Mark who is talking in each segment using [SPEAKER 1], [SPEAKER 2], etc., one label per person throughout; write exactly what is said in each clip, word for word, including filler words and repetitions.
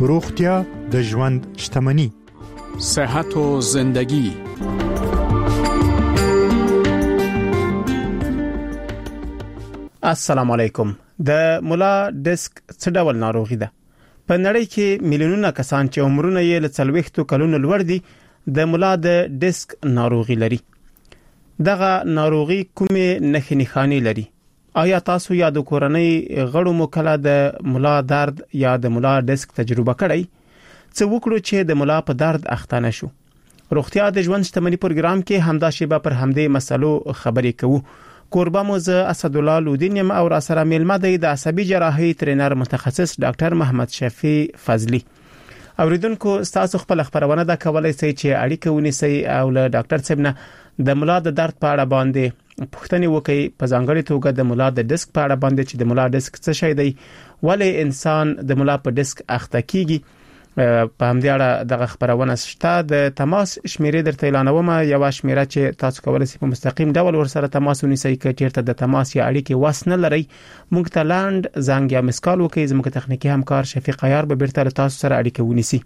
[SPEAKER 1] روغتیا د ژوند شتمني.
[SPEAKER 2] صحت و زندگی.
[SPEAKER 3] السلام علیکم. د مولا ډیسک څه ډول ناروغي ده؟ په نړۍ کې میلیونونه کسان چې عمرونه یې له څلوېښتو کلونو لوړ دي د مولا د ډیسک ناروغي لري. دغه ناروغي کومې نښې نښانې لري؟ آیا تاسو یا د کورنۍ غړو مو کله د مولا درد یا د مولا ډیسک تجربه کړی؟ څه وکړو چې د مولا په درد اخته نشو؟ روغتیا د ژوند شتمني پروګرام کې همدا شیبه پر همدې مسلو خبرې کوو. کوربه مو ز اسد الله لودین یم او را سره میلمه دی د عصبي جراحي ټرینر متخصص ډاکټر محمد شفیع فضلی. اوریدونکو تاسو خپل خبرونه دا کولای شئ چې اړیکه ونیسئ او له ډاکټر صاحب نه د مولا د درد په اړه باندې پوښتنه وکړئ، په ځانګړي توګه د مولا د ډیسک په اړه باندې چې د مولا ډیسک څه شی دی، ولې انسان د مولا په ډیسک اخته کیږي. په همدې اړه دغه خبرونه شته. د تماس شمیرې درته اعلانوم، یو شمیره چې تاسو کولای شئ په مستقیم ډول ورسره تماس ونیسئ. که چیرته د تماس یا اړیکې واس نه لرئ، موږ ته لاند زنګ یا مسکال وکړئ. زموږ تخنیکی همکار شفیق عیار به بیرته تاسو سره اړیکه ونیسي.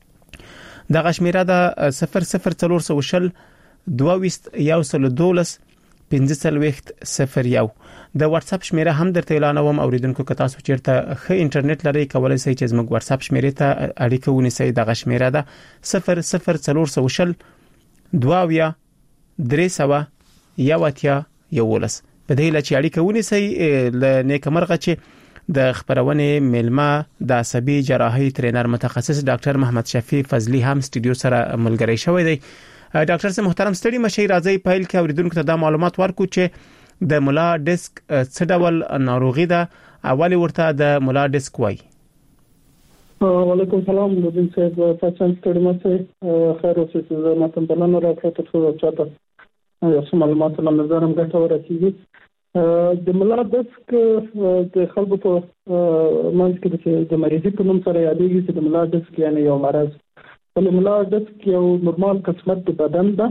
[SPEAKER 3] دغه شمیره د صفر صفر څلور سوه شل دوه ویشت یو سل دولس پنځه څلوېښت صفر یو. د واتس اپ شمیره هم درته اعلانوم. اوریدونکو که تاسو چیرته ښه انټرنیټ لرئ، کولای شئ چې زموږ واتس اپ شمیرې ته اړیکه ونیسئ. دغه شمیره ده صفر صفر څلور سوه شل دوه اویا درې سوه یو اتیا یولس. په دې لچې اړیکه ونیسئ. له نیکمرغه چې د خبرونې میلمه د عصبي جراحي ټرینر متخصص ډاکټر محمد شفیع فضلی هم سټوډیو سره ملګری شوی دی. ډاکټر صاحب محترم، ستړي مشي، راځي پیل کې اوریدونکو ته دا معلومات ورکو چې د مولا ډیسک څه ډول ناروغي ده، اولی ورته د مولا ډیسک وایي.
[SPEAKER 4] وعلیکم السلام لودین صاحب، تاسو ستړي مشي، خیر اوسئ. زه ماته بلنه راکړه ترڅو چاته یو څه معلومات له نظرم ګټه ورسیږي. د مولا ډیسک د خلکو په منځ کې د مریضي په نوم سره یادېږي چې د مولا ډیسک یعنی یو مرض. ولې مولا ډیسک یو نورمال قسمت د بدن ده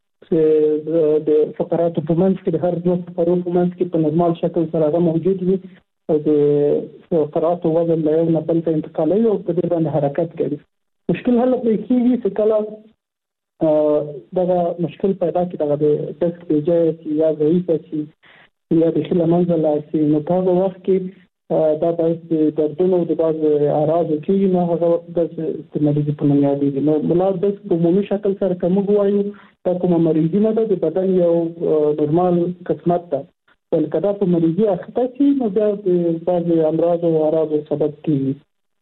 [SPEAKER 4] چې د فقراتو په منځ کې د هر دوه فقرو په منځ کې په نورمال شکل سره هغه موجود وي او د فقراتو وزن له یو نه بل ته انتقالوي او په دې باندې حرکت کوي. مشکل هله پرې کېږي چې کله دغه مشکل پیدا کړي، دغه د ډیسک بېجایه شي یا ضعیفه شي یا بیخي له منځه لاړ شي، نو په هغه وخت کې دا باید د دردونو د بعض اعراضو کېږي، نو هغه وخت د مریضي په نوم یادېږي. نو مولا ډیسک په عمومي شکل سره که موږ وایو دا کومه مریضي نه ده، د بدن یو نورمال قسمت ده. بلکې که دا په مریضي اخته شي نو بیا د بعضې امراضو او اعراضو سبب کېږي.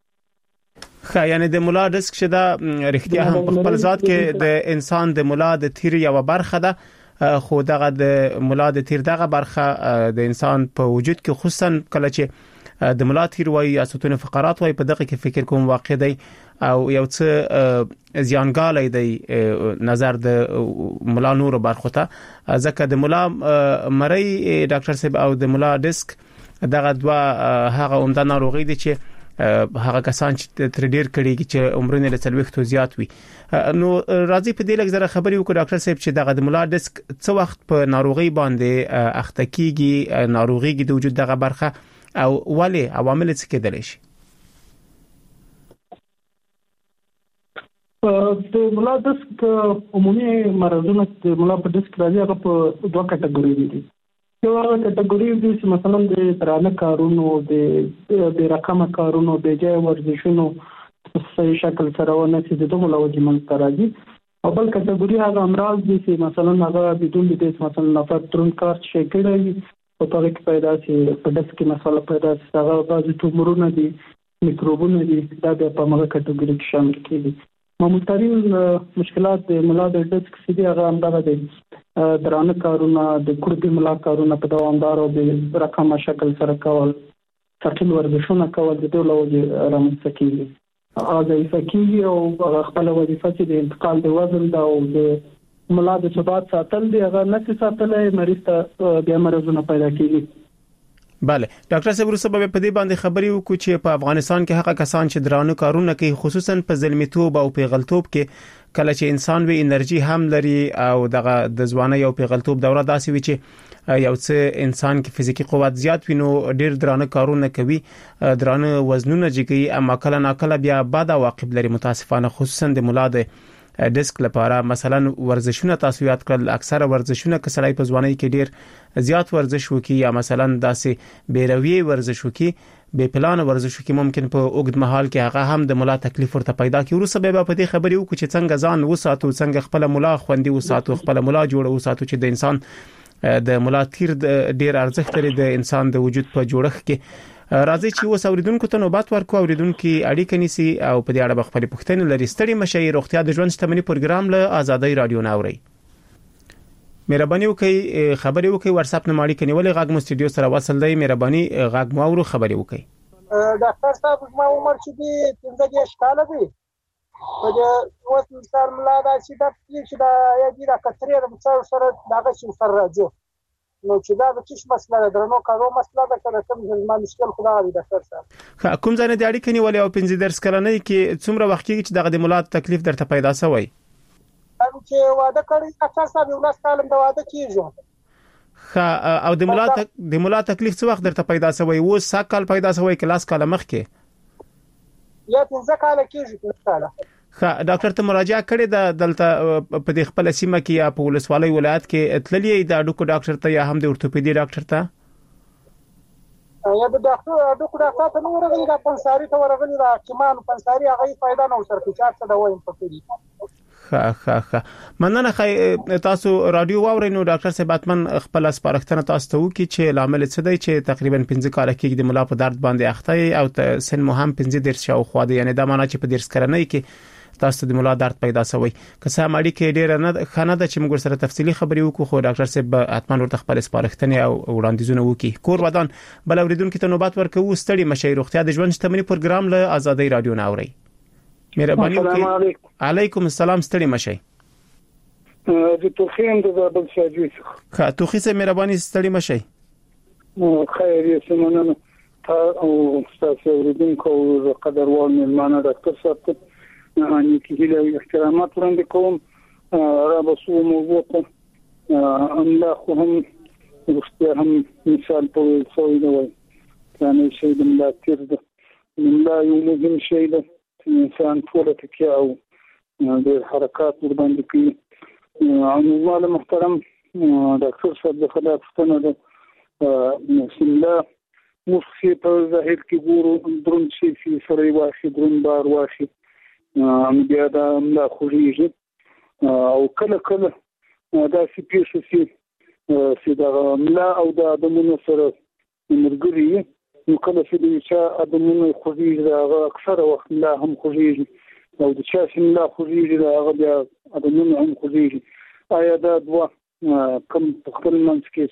[SPEAKER 3] ښه، یعنې د مولا ډیسک چې دا رښتیا هم په خپل ذات کې د انسان د مولا د تیر یوه برخه ده، خو دغه د مولا د تیر دغه برخه د انسان په وجود کې خصوصا کله چې د مولا تیر وایي یا ستون فقرات وایي، په دغه کې فکر کوم واقع دی او یو څه زیانګالی دی نظر د مولا نور برخو ته. ځکه د مولا مری ډاکټر صاحب او د مولا ډیسک دغه دوه هغه عمده ناروغي دي چې هغه کسان چې تر ډیر کړي چې عمرونه له څلوېښتو زیات وي. نو راځي په دې لږ زره خبرې وکړو ډاکټر صاحب چې دغه د مولا ډیسک څه وخت په ناروغي باندې اخته کیږي، ناروغي د وجود دغه برخه او ولې عوامل څه کېدلی شي؟
[SPEAKER 4] د مولا ډیسک عمومي مرضونه د مولا په ډیسک راځي، هغه په دوه کټګوري دي. یو هغه کټګوري دي چې مثلا د درانه کارونو، د بې رقمه کارونو، بې ځایه ورزشونو په صحیح شکل سره ونه شي، د دغو له وجې منځته راځي. او بل کټګوري هغه امراض دي چې مثلا هغه بدون د دې مثلا نفر دروند کار شي کړی په هغه کې پیدا شي، په ډیسک کې مسله پیدا شي، هغه بعضې ټومرونه دي، میکروبونه دي، دا بیا په هغه کټګوري کې شامل کېږي. معمولترین مشکلات د مولا د ډیسک چې دي هغه همدغه دی، درانه کارونه، د کوربې مولا کارونه په دوامدار او بې رقمه شکل سره کول، ثقیل ورزشونه کول، د دې له وجې رامنځته کېږي. ضعیفه کېږي او خپله وظیفه چې د انتقال د وزن ده او د مولا د ثبات ساتل دی، هغه نشي ساتلی، مریض ته بیا مرضونه پیدا کېږي.
[SPEAKER 3] bale ډاکټر صاحب وروسته به په دې باندې خبري وکړو چې په افغانستان کې هغه کسان چې درانه کارونه کوي خصوصا په ظلمتوب او پیغلتوب کې کله چې انسان وی انرژي هم لري او دغه د ځواني او پیغلتوب دوره داسې وي چې یو څه انسان کې فزیکی قوت زیات وینو ډیر درانه کارونه کوي درانه وزنونه جګي اما کله ناکله بیا بد عواقب لري متاسفانه خصوصا د مولا د ډیسک لپاره مثلا ورزشونه تاسو یاد کړل اکثره ورزشونه کسړای په ځواني کې ډیر زیات ورزش وکي یا مثلا داسې بیروي ورزش وکي به پلان ورزش وکي ممکن په اوږد مهال کې هغه هم د مولا تکلیف ورته پیدا کوي ورسره به په دې خبرې وکړو چې څنګه ځان وساتو څنګه خپل مولا خوندي وساتو خپل مولا جوړ وساتو چې د انسان د مولا تیر ډیر ارزښت لري د انسان د وجود په جوړښت کې راځي چې وس اوریدونکو ته نوبات ورکو اوریدونکو اړیکه نیسي او په دې اړه خپل پوښتنې لري ستړي مشي روغتیا د ژوند شتمنۍ پروګرام له آزادۍ رادیو ناوري مهرباني وکړئ خبري وکړئ واتس اپ نمبر کې نیولې غاګ مو سټډیو سره وصل دی مهرباني غاګ مو اورو خبري وکړئ
[SPEAKER 5] ډاکټر صاحب ما عمر چې دی پنځه دیرش کاله دی په دې اوس مثال ملا دا چې دا چې دا یا دي دا کترې د څو سره داغه چې سره راځي نو چې دا د چش مسله ده درنو کارو مسله ده کله کوم ځل مشکل خدا دی ډاکټر صاحب
[SPEAKER 3] کوم ځای نه دی اړیکه نیولې او پنځه درس کلنې کې څومره وخت کې چې دغه د مولات تکلیف درته پیدا شوی
[SPEAKER 5] هم چې واده کړی ډاکټر صاحب یو لاس کالم د واده کیږي
[SPEAKER 3] خا او د مولات د مولات تکلیف څو وخت درته پیدا شوی و سا کال پیدا شوی کلاس کال مخ کې
[SPEAKER 5] یا پنځه کال کېږي پنځه کال
[SPEAKER 3] خا ډاکټر ته مراجعه کړې ده دلته په دې خپل سیمه کې یا په ولسوالۍ ولایت کې تللې د اډوکو ډاکټر ته یا هم د اورتوپیدي ډاکټر ته
[SPEAKER 5] یا د ډاکټر اډوکو ډاکټر ته نو ورغلی دا پنساری ته ورغلی دا کمان پنساری هغه فائدہ نه ورته چار څه دا وایم پکې
[SPEAKER 3] خا خا خا مننه خای تاسو رادیو واورئ نو ډاکټر صاحب اتمن خپل سپارښتنه تاسو ته وکړي چې لامل څه دی چې تقریبا پنځه کال کې د مولا په درد باندې اخته او سن مو هم پنځه درس شاو خو دا یعنی دا معنی چې په درس کرنې کې تاسو د مولا درد پیدا شوی که څه ماړی کې ډیر نه خانه د چې موږ سره تفصیلی خبرې وکړو خو ډاکټر صاحب اتمن ورته خپل سپارښتنې او وړاندیزونه وکړي کور ودان بل اوریدونکو ته نوبات ورکوي ستړي مشي روغتیا د ژوند شتمنۍ پروګرام له آزادۍ رادیو ناوري مهرباني وکړئ علیکم السلام ستړي مشي
[SPEAKER 5] د توخین د بل شاجوي
[SPEAKER 3] ښه توخی سه مهرباني ستړي مشي
[SPEAKER 5] خیر یې سمونه تا او تاسو اوریدونکو قدر وال ملمانه ډاکټر صاحب اني کې له احترامات وړاندې کوم را بسو موضوع ته الله خو هم رښتیا هم مثال په څوې دی یعنی شی د ملاتیر د الله یو مهم شی دی انسان ټول ته او د حرکات ور باندې کوي او محترم ډاکټر صاحب د خلاف ستنه ده بسم الله مخفي په ظاهر کې ګورو درون شي چې سره واخی درون بار واخی ام بیا دا ملا خوږیږي او کله کله دا سی پیښه سي چې دا ملا او دا د مونږ سره مرګري نو کله چې دا د مونږ خوږیږي دا اکثر وخت لا هم خوږیږي او د چا چې ملا خوږیږي دا بیا د مونږ هم خوږیږي آیا دا دوا کوم خپل منځ کې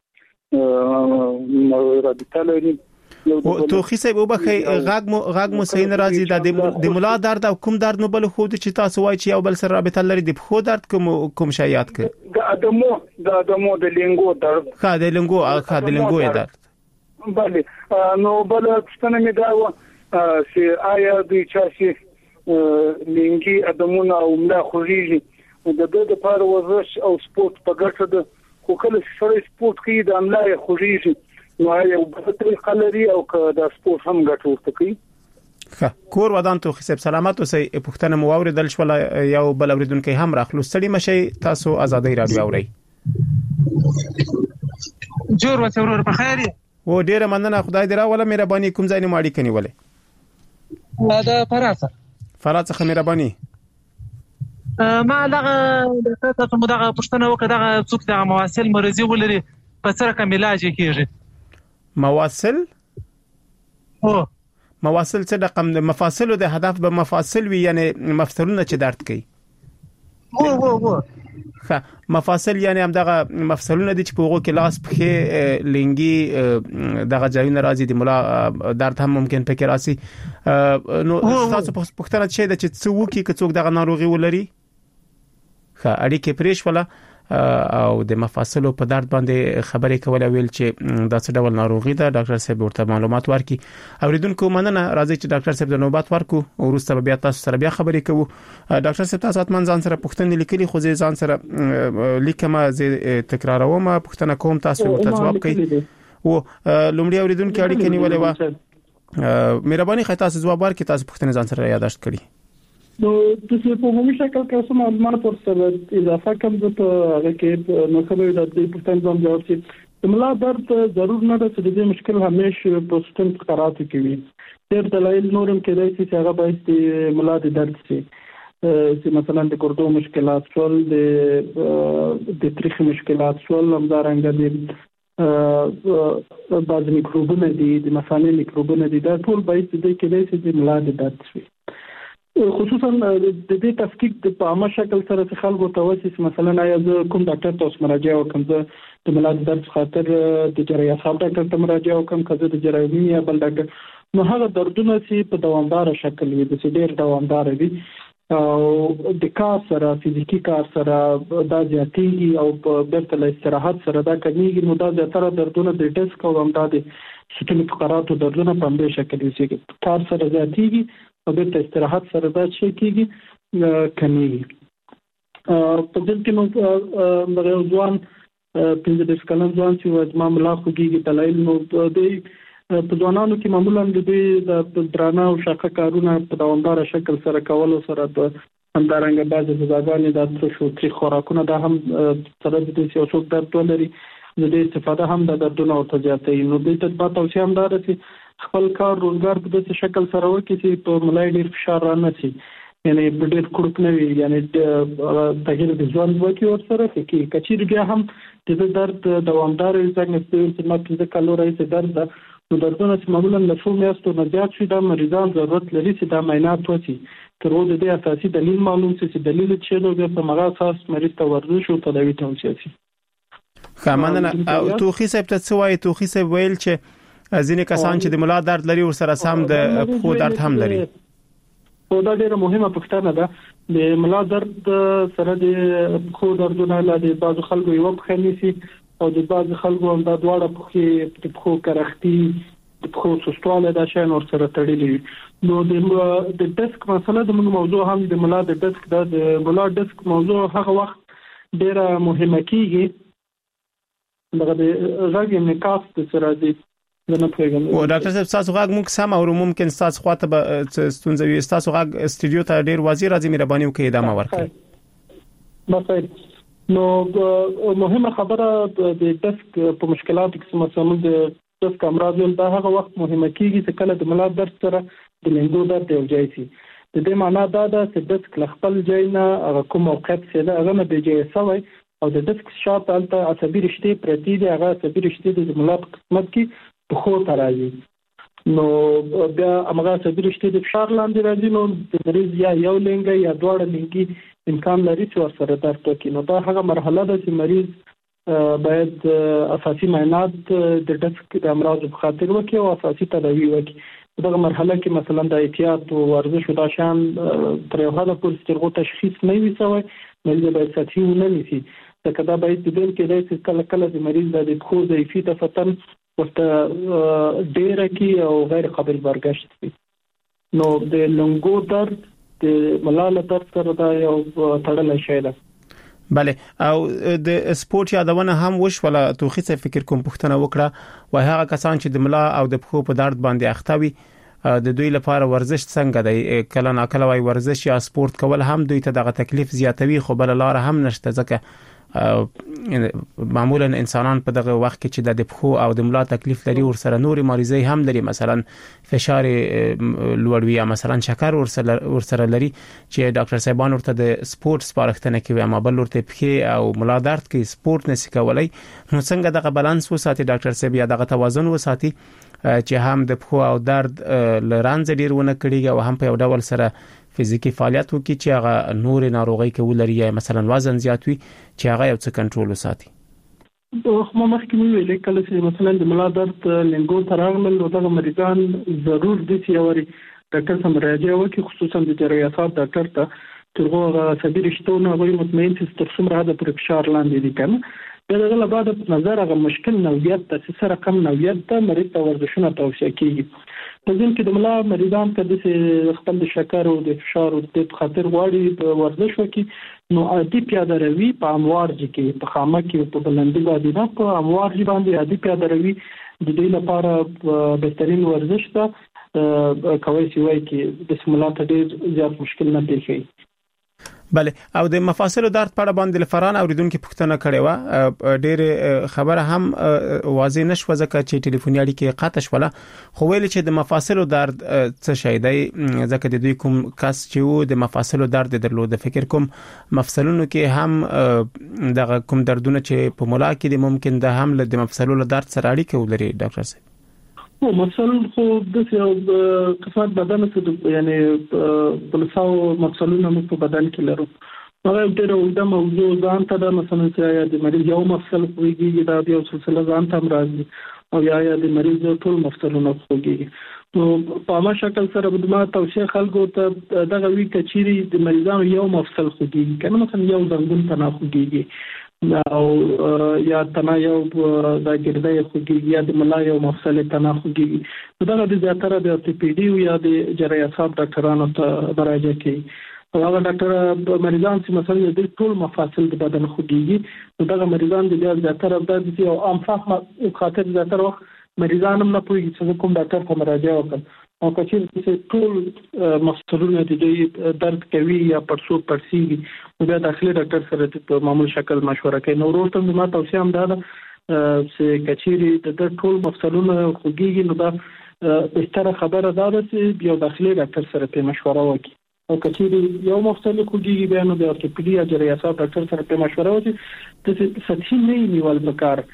[SPEAKER 5] سره رابطه لري
[SPEAKER 3] او توخی صاحب وبخي غاګ مو غاګ مو صحیح ناراضي د مولا درد او کوم درد نو بل خو د چې تاسو وای چې یو بل سره رابطه لري د خو درد کوم کوم شایات ک
[SPEAKER 5] د ادمو د ادمو د لینګو درد
[SPEAKER 3] ښه د لینګو ښه د لینګو درد
[SPEAKER 5] بله نو بل څنګه می دا و چې آیا د چا چې لینګي ادمونه او ملا خوږیږي د دې لپاره ورزش او سپورت په ګټه ده خو کله سره سپورت کوي د ملا خوږیږي نو یو بل طریقه لري او که د سپورت هم ګټه ورته کوي
[SPEAKER 3] ښه کور ودان ته حساب سلامت اوسئ پښتنه مو اوریدل شو یو بل اوریدونکو هم راخلو ستړي مشي تاسو آزادۍ رادیو اوري
[SPEAKER 6] جوړ وته ورور په خیر
[SPEAKER 3] و ډیره مننه خدای دې راوله مهرباني کوم ځای نه ماړي کني ولې
[SPEAKER 6] دا فرانسه
[SPEAKER 3] فرانسه مهرباني
[SPEAKER 6] ما دغه د تاسو مدغه پښتنه وکړه دغه څوک دغه مواصل مرزي ولري په سره کوم علاج کیږي
[SPEAKER 3] مواصل
[SPEAKER 6] او
[SPEAKER 3] مواصل څه رقم د مفاصل د هدف به مفاصل وي یعنی مفصلونه چې درد کوي
[SPEAKER 6] او او او
[SPEAKER 3] ښه مفاصل یعنی هم دغه مفصلونه دي چې په وګو کې لاس پخې لنګي دغه ځایونه راځي د مولا درد هم ممکن پکې راسي نو تاسو پښتنه چې د چې څوک کې څوک دغه ناروغي ولري ښه اړیکې پرېښ ولا او د مفاصلو په درد باندې خبرې کول او ویل چې دا څه ډول ناروغي ده ډاکټر صاحب ورته معلومات ورکړي. اوریدونکو مننه، راځي چې ډاکټر صاحب د نوبات ورکو او وروسته بیا تاسو سره بیا خبرې کوو. ډاکټر صاحب تاسو اتمن ځان سره پوښتنه لیکلي خو ځان سره لیکم زه تکراروم پوښتنه کوم تاسو ورته جواب کړئ. او لومړی اوریدونکو اړیکه نیولې و مهرباني خای تاسو جواب ورکړئ، تاسو پوښتنه ځان سره یاداشت کړئ.
[SPEAKER 4] نو د څه په عمومي شکل کې سم معلومات پر سره اضافه کوم د هغه کې نو خبرې د دې پوښتنې ځم جواب شي. د ملا درد ضرور نه ده چې د دې مشکل همیشه په ستن فقرات کې وي. ډېر دلایل نورم کېدای شي چې هغه باید د ملا د درد شي، چې مثلا د ګردو مشکلات شول، د د تاریخ مشکلات شول، همدارنګه د بعض میکروبونه دي، د مثانې میکروبونه دي، دا ټول باید د کېدای شي د ملا د درد شي. خصوصا د دې تفکیک په عامه شکل سره چې خلکو ته وایي مثلا آیا زه کوم ډاکټر ته مراجعه وکم، زه د ملا د درد خاطر د جراحي صاحب ډاکټر ته مراجعه وکم، کله د جراحي یا بل ډاکټر، نو هغه دردونه چې په دوامدار شکل وي، د ډېر دوامدار وي او د کار سره فزیکی کار سره دا زیاتېږي او په بیرته له استراحت سره دا کمیږي، نو دا زیاتره دردونه د ډیسک او همدا د ستوني فقراتو دردونه په همدې شکل وي. کار سره زیاتېږي او بیرته استراحت سره دا شي کېږي کمیږي. په دې کې نو د ځوان پنځه دېرش کلن ځوان چې ما ملا خوږیږي دلایل نو د په ځوانانو کې معمولا د دې د درانه او شاقه کارونه په دوامدار شکل سره کولو سره د همدارنګه بعضې غذاګانې د ترش او تریخ خوراکونه دا هم سره د دې چې څوک درد ولري د دې استفاده هم د دردونه ورته زیاتوي. نو دې ته په توصیه هم دا ده چې خپل کار روزګار په داسې شکل سره وکړي چې په ملا ډېر فشار را نه شي، یعنی ډېر کړک نه وي، یعنی تغیر د ژوند وکړي ورسره کې کچیر بیا هم د درد دوامدار وي. څنګه چې ما پنځه کالو راهیسې درد ده، نو دردونه چې معمولا له څو میاشتو نه زیات شي، دا مریضان ضرورت لري چې دا معاینات وشي تر څو د دې اساسي دلیل معلوم شي چې دلیل څه دی، بیا په هغه اساس مریض ته ورزش او تداوی توصیه شي.
[SPEAKER 3] خامنه او توخی صاحب ته څه وایي؟ توخی صاحب ویل چې ځینې کسان چې د ملا درد لري ورسره سم د پښو درد هم لري.
[SPEAKER 4] او دا ډیره مهمه پوښتنه ده. د ملا درد سره د پښو دردونه له بعضو خلکو یو په خنيسي او د بعض خلکو هم دا دواړه پخې د پخو کرختی د پخو سستواله دا شین ور سره تړلې. نو د د ډسک مسله د موږ موضوع هم د ملا د ډسک د ملا ډسک موضوع هغه وخت ډیره مهمه کیږي دغه د راګي نکاف د سره دي نه پیغام.
[SPEAKER 3] او ډاکټر صاحب تاسو غاګ موږ سم او ممکن تاسو خواته به ستونزوي تاسو غاګ استودیو ته ډیر واضح راځي، مهرباني وکړئ ادامه ورکړئ.
[SPEAKER 4] بخیر. نو مهمه خبره د ډسک په مشکلاتو کې مثلا د ډسک امراض دا هغه وخت مهمه کیږي چې کله د ملا درد سره د لنګو درد یو ځای شي. د دې معنا دا ده چې ډسک له خپل ځای نه هغه کوم موقعیت څخه هغه نه دی ځای سوی او د ډسک شاته الته عصبي رشتې پرتی دي، هغه عصبي رشتې د ملا په قسمت کې په خو ترازي. نو بیا هغه عصبي رشتې د فشار لاندې راځي، نو د مریض یا یو لنګي یا دواړه لنګي امکان لري چې ورسره درد وکړي. نو دا هغه مرحله ده چې مریض باید اساسي معاینات د ډسک د امراض په خاطر وکړي او اساسي تداوی وکړي. دغه مرحله کې مثلا د احتیاط او ورزش او د شان تر یو حده پورې ترغو تشخیص نه وي شوی، مریض باید ساتي ونه نیسي. ځکه دا باید د دې کې د کله کله د مریض د خو ضعیفي ته فتن ورته ډیره کې او غیر قابل برداشت وي. نو د لنګو درد د ملاله درد سره دا یو تړل شي ده.
[SPEAKER 3] بله، او د سپورت یادونه هم وشوله. توخی څه فکر کوم پوښتنه وکړه وای هغه کسان چې د ملا او د پښو په درد باندې اخته وي د دوی لپاره ورزش څنګه دی؟ کله ناکله وای ورزش یا سپورت کول هم دوی ته دغه تکلیف زیاتوي، خو بل لار هم نشته ځکه معمولا انسانان په دغه وخت کې چې د پښو او د ملا تکلیف لري ورسره نوري مریضي هم لري، مثلا فشار لوړ وي یا مثلا شکر ورسره ورسره لري چې ډاکټر صاحبان ورته د سپورت سپارښتنه کوي، اما بل ورته پښې او ملا درد کې سپورت نشي کولای. نو څنګه دغه بالانس وساتي ډاکټر صاحب یا دغه توازن وساتي چې هم د پښو او درد لرانځ ډیر ونه کړي او هم په یو ډول سره فزیکی فعالیت وکړي چې هغه نور ناروغي کې ولري یا مثلا وزن زیات وي چې هغه یو څه کنټرول وساتي؟
[SPEAKER 4] خو مخکې ویل کله چې مثلا د ملا درد لنګو تراغمل نو دغه مریضان ضرور دي چې اوري ډاکټر سره مراجعه وکړي، خصوصا د جراحي عصب ډاکټر ته، ترغه عصبي رشتونه غوړي مطمئن چې تر څومره حد پر فشار لاندې دي کنه دغه له بعد په نظر هغه مشکل نوعیت د سره کم نوعیت د مریض ته ورزشونه توصیه کیږي په ځین کې د ملا مریضان کده چې خپل د شکر او د فشار او د خطر غواړي په ورزش وکړي نو عادي پیاده روي په اموار کې په خامه کې په بلندي باندې نه په اموار باندې عادي پیاده روي د دې لپاره بهترین ورزش ده کوي چې وایي کې د سمولات ډېر زیات مشکل نه پیښي
[SPEAKER 3] بله او د مفاصلو درد په اړه باندې لفران اوریدونکو پوښتنه کړې و ډېر خبره هم واضح نشو ځکه چې ټلیفوني اړیکې قطع شوله خو ویل چې د مفاصلو درد څه شي دی ځکه د دوی کوم کس چې وو د مفاصلو درد درلود فکر کوم مفصلونو کې هم دغه کوم دردونه چې په مولا کې د ممکن د هم د مفصلو درد سره اړیکه ولري ډاکټر صاحب
[SPEAKER 4] او مثلا خو د یو قسمت بدن څخه یعنی بلساو مفصلونه په بدن کې لرو هغه ډېر د موضوع ځان ته د مثلا چې د مریض یو مفصل خوږي دا یو سلسله ځان ته راځي او یا د مریض ټول مفصلونه خوږي نو په عامه شکل سره د ما توصیه خلکو ته دغه وی کچيري د مریضانو یو مفصل خوږي کنه مثلا یو زنګون ته نه خوږي او یا تنا یو د ګردې خوږي یا د ملا یو مفصل تنا خوږي دا د زیاتره د orthopedic یا د جراحي اعصاب ډاکټرانو ته مراجعه کوي هغه ډاکټر مریضان چې مثلا د ټول مفاصل د بدن خوږي دا مریضان د زیاتره د یو عام فهم خاطر زیاتره وخت مریضان هم نه پوهیږي چې کوم ډاکټر ته مراجعه وکړي او کچیر چې ټول مفصلونه د درد کوي یا پرسو پرسیږي نو بیا داخلي ډاکټر سره په معمول شکل مشوره کوي نو ورته ما توصیه هم ده چې کچیر د ټول مفصلونه خوږي نو دا بهتره خبره ده چې یو داخلي ډاکټر سره په مشوره وکړي او کچیر یو مفصل خوږي بیا نو د orthopedic یا جراحي اعصاب ډاکټر سره په مشوره وکړي چې سطحي نه نیول پکار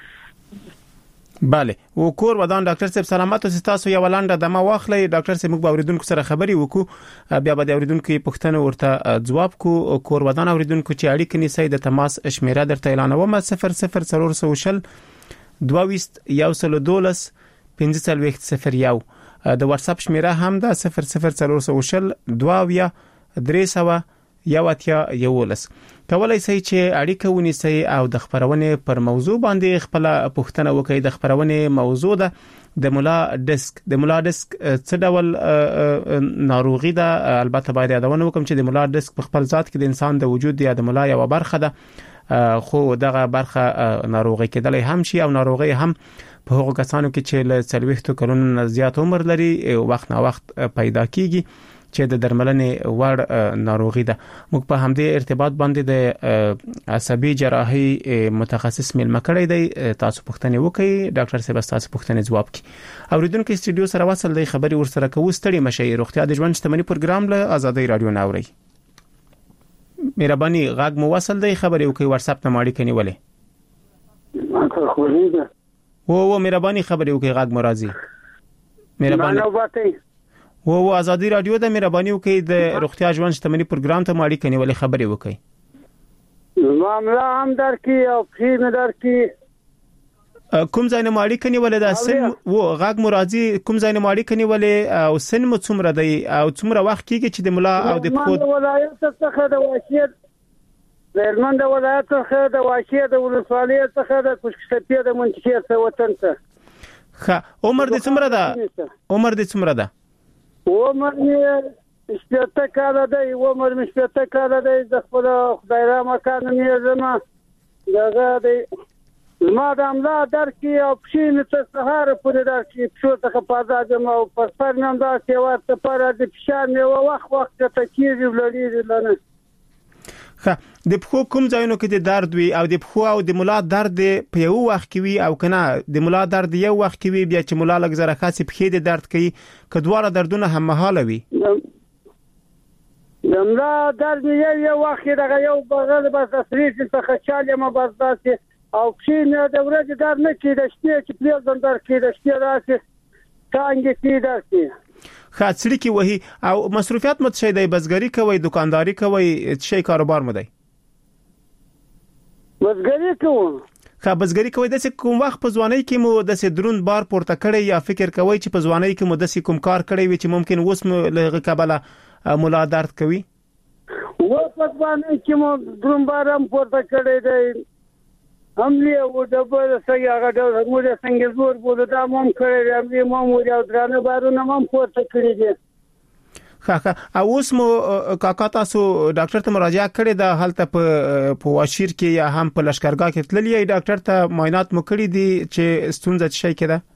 [SPEAKER 3] بله و کور ودان ډاکټر صاحب سلامات اوسئ تاسو یو لاندې دمه واخلئ ډاکټر صاحب موږ اوریدونکو سره خبري وکړو بیا به د اوریدونکو پوښتنه ورته جواب کو کور ودان اوریدونکو چې اړیکه نیسي د تماس شمیره درته اعلانوم صفر صفر څلور سو شل دوه یو سل دولس پنځه څلوېښت صفر یو د واتس اپ شمیره هم ده صفر صفر څلور سو شل دوه درې سو یو اتیا یولس کولای شي چې اړیکه ونیسي او د خبرونه پر موضوع باندې خپل پوښتنه وکړي د خبرونه موضوع ده د مولا ډیسک د مولا ډیسک څه ډول ناروغي ده البته باید یادونه وکم چې د مولا ډیسک په خپل ذات کې د انسان د وجود یا د مولا یو برخه ده خو دغه برخه ناروغي کېدلای هم شي او ناروغي هم په هغو کسانو کې چې له څلوېښتو کلونو زیات عمر لري وخت نه وخت پیدا کیږي چې د درملنې وړ ناروغي ده موږ په همدې ارتباط باندې د عصبي جراحي متخصص ملما کړی دی تاسو پوښتنه وکړئ ډاکټر صاحب تاسو پوښتنه جواب کړي اوریدونکو استودیو سره وصل دی خبري ورسره کوو ستړي مشي روغتیا د ژوند شتمنۍ پروګرام له آزادۍ رادیو ناوړي مهرباني غاګ مو وصل دی خبري وکړئ واتس اپ ته ماړي کني ولې
[SPEAKER 5] ما خو
[SPEAKER 3] وو وو مهرباني خبري وکړئ غاګ مرضی مهرباني وو وو آزادۍ رادیو د مهرباني وکړئ د روغتیا ژوند شتمنۍ پروګرام ته ماړي کني ولې خبري وکړئ
[SPEAKER 5] معاملہ هم درکې او فهم درکې
[SPEAKER 3] کوم ځای نه ماړي کني ولې د سن وو غاګ مرضی کوم ځای نه ماړي کني ولې او سن مو څومره دی او څومره وخت کېږي چې د ملا او د پخود
[SPEAKER 5] ولایت څخه د واشیت د هلمند ولایت څخه د واشیت د ولسوالۍ څخه د کوشکسپې د منطقې څخه وطن ته
[SPEAKER 3] ښه عمر دې څومره ده عمر دې څومره ده
[SPEAKER 5] عمر مې شپږ کاله دی عمر مې شپږ کاله دی د خپل خدای را مکان مې زما دغه دی ما د املا درکې او پښې مې څه سهار پورې درکې پښو څخه پازاد ما او پر سر مې دا چې ورته پر د فشار مې وخت وخت ته کېږي ولري لنه
[SPEAKER 3] ښه د پخو کوم ځایونو کې د درد وي او د پخو او د مولا درد په یو وخت کې وي او کنه د مولا درد یو وخت کې وي بیا چې مولا لږ زره خاصه پخې د درد کوي کډواره دردونه هم مهاله وي
[SPEAKER 5] د مولا درد یو یو وخت دغه یو بغل بس اسریت څخه چاله ما بس داسې او پښې مې د ورځې درد نه کېده شپې چې پلیز درد کېده شپې راسي څنګه کېده داسې
[SPEAKER 3] خاصړي کې وਹੀ او مصروفیات مت شي دی بزګری کوي دکانداری کوي شي کاروبار مده
[SPEAKER 5] بزګری کوم
[SPEAKER 3] خا بزګری کوي د کوم وخت په ځواني کې مو د درون بار پورته کړی یا فکر کوي چې په ځواني کې مو د کوم کار کړی وي چې ممکن اوس مو له قبله مولا درد کوي
[SPEAKER 5] و په باندې چې مو درومبارم پورته کړی دی حمله و د بل څنګه هغه د موږ څنګه زور بوله دا مم کړی دی حمله مم و یو درانه بارونه مم پورته کړی دي
[SPEAKER 3] خا خا اوس مو کاکا تاسو ډاکټر ته مراجعه کړې ده حالت په په واشیر کې یا هم په لشکرګاه کې تللی ای ډاکټر ته معاینات مو کړی دي چې ستونزه څه کې ده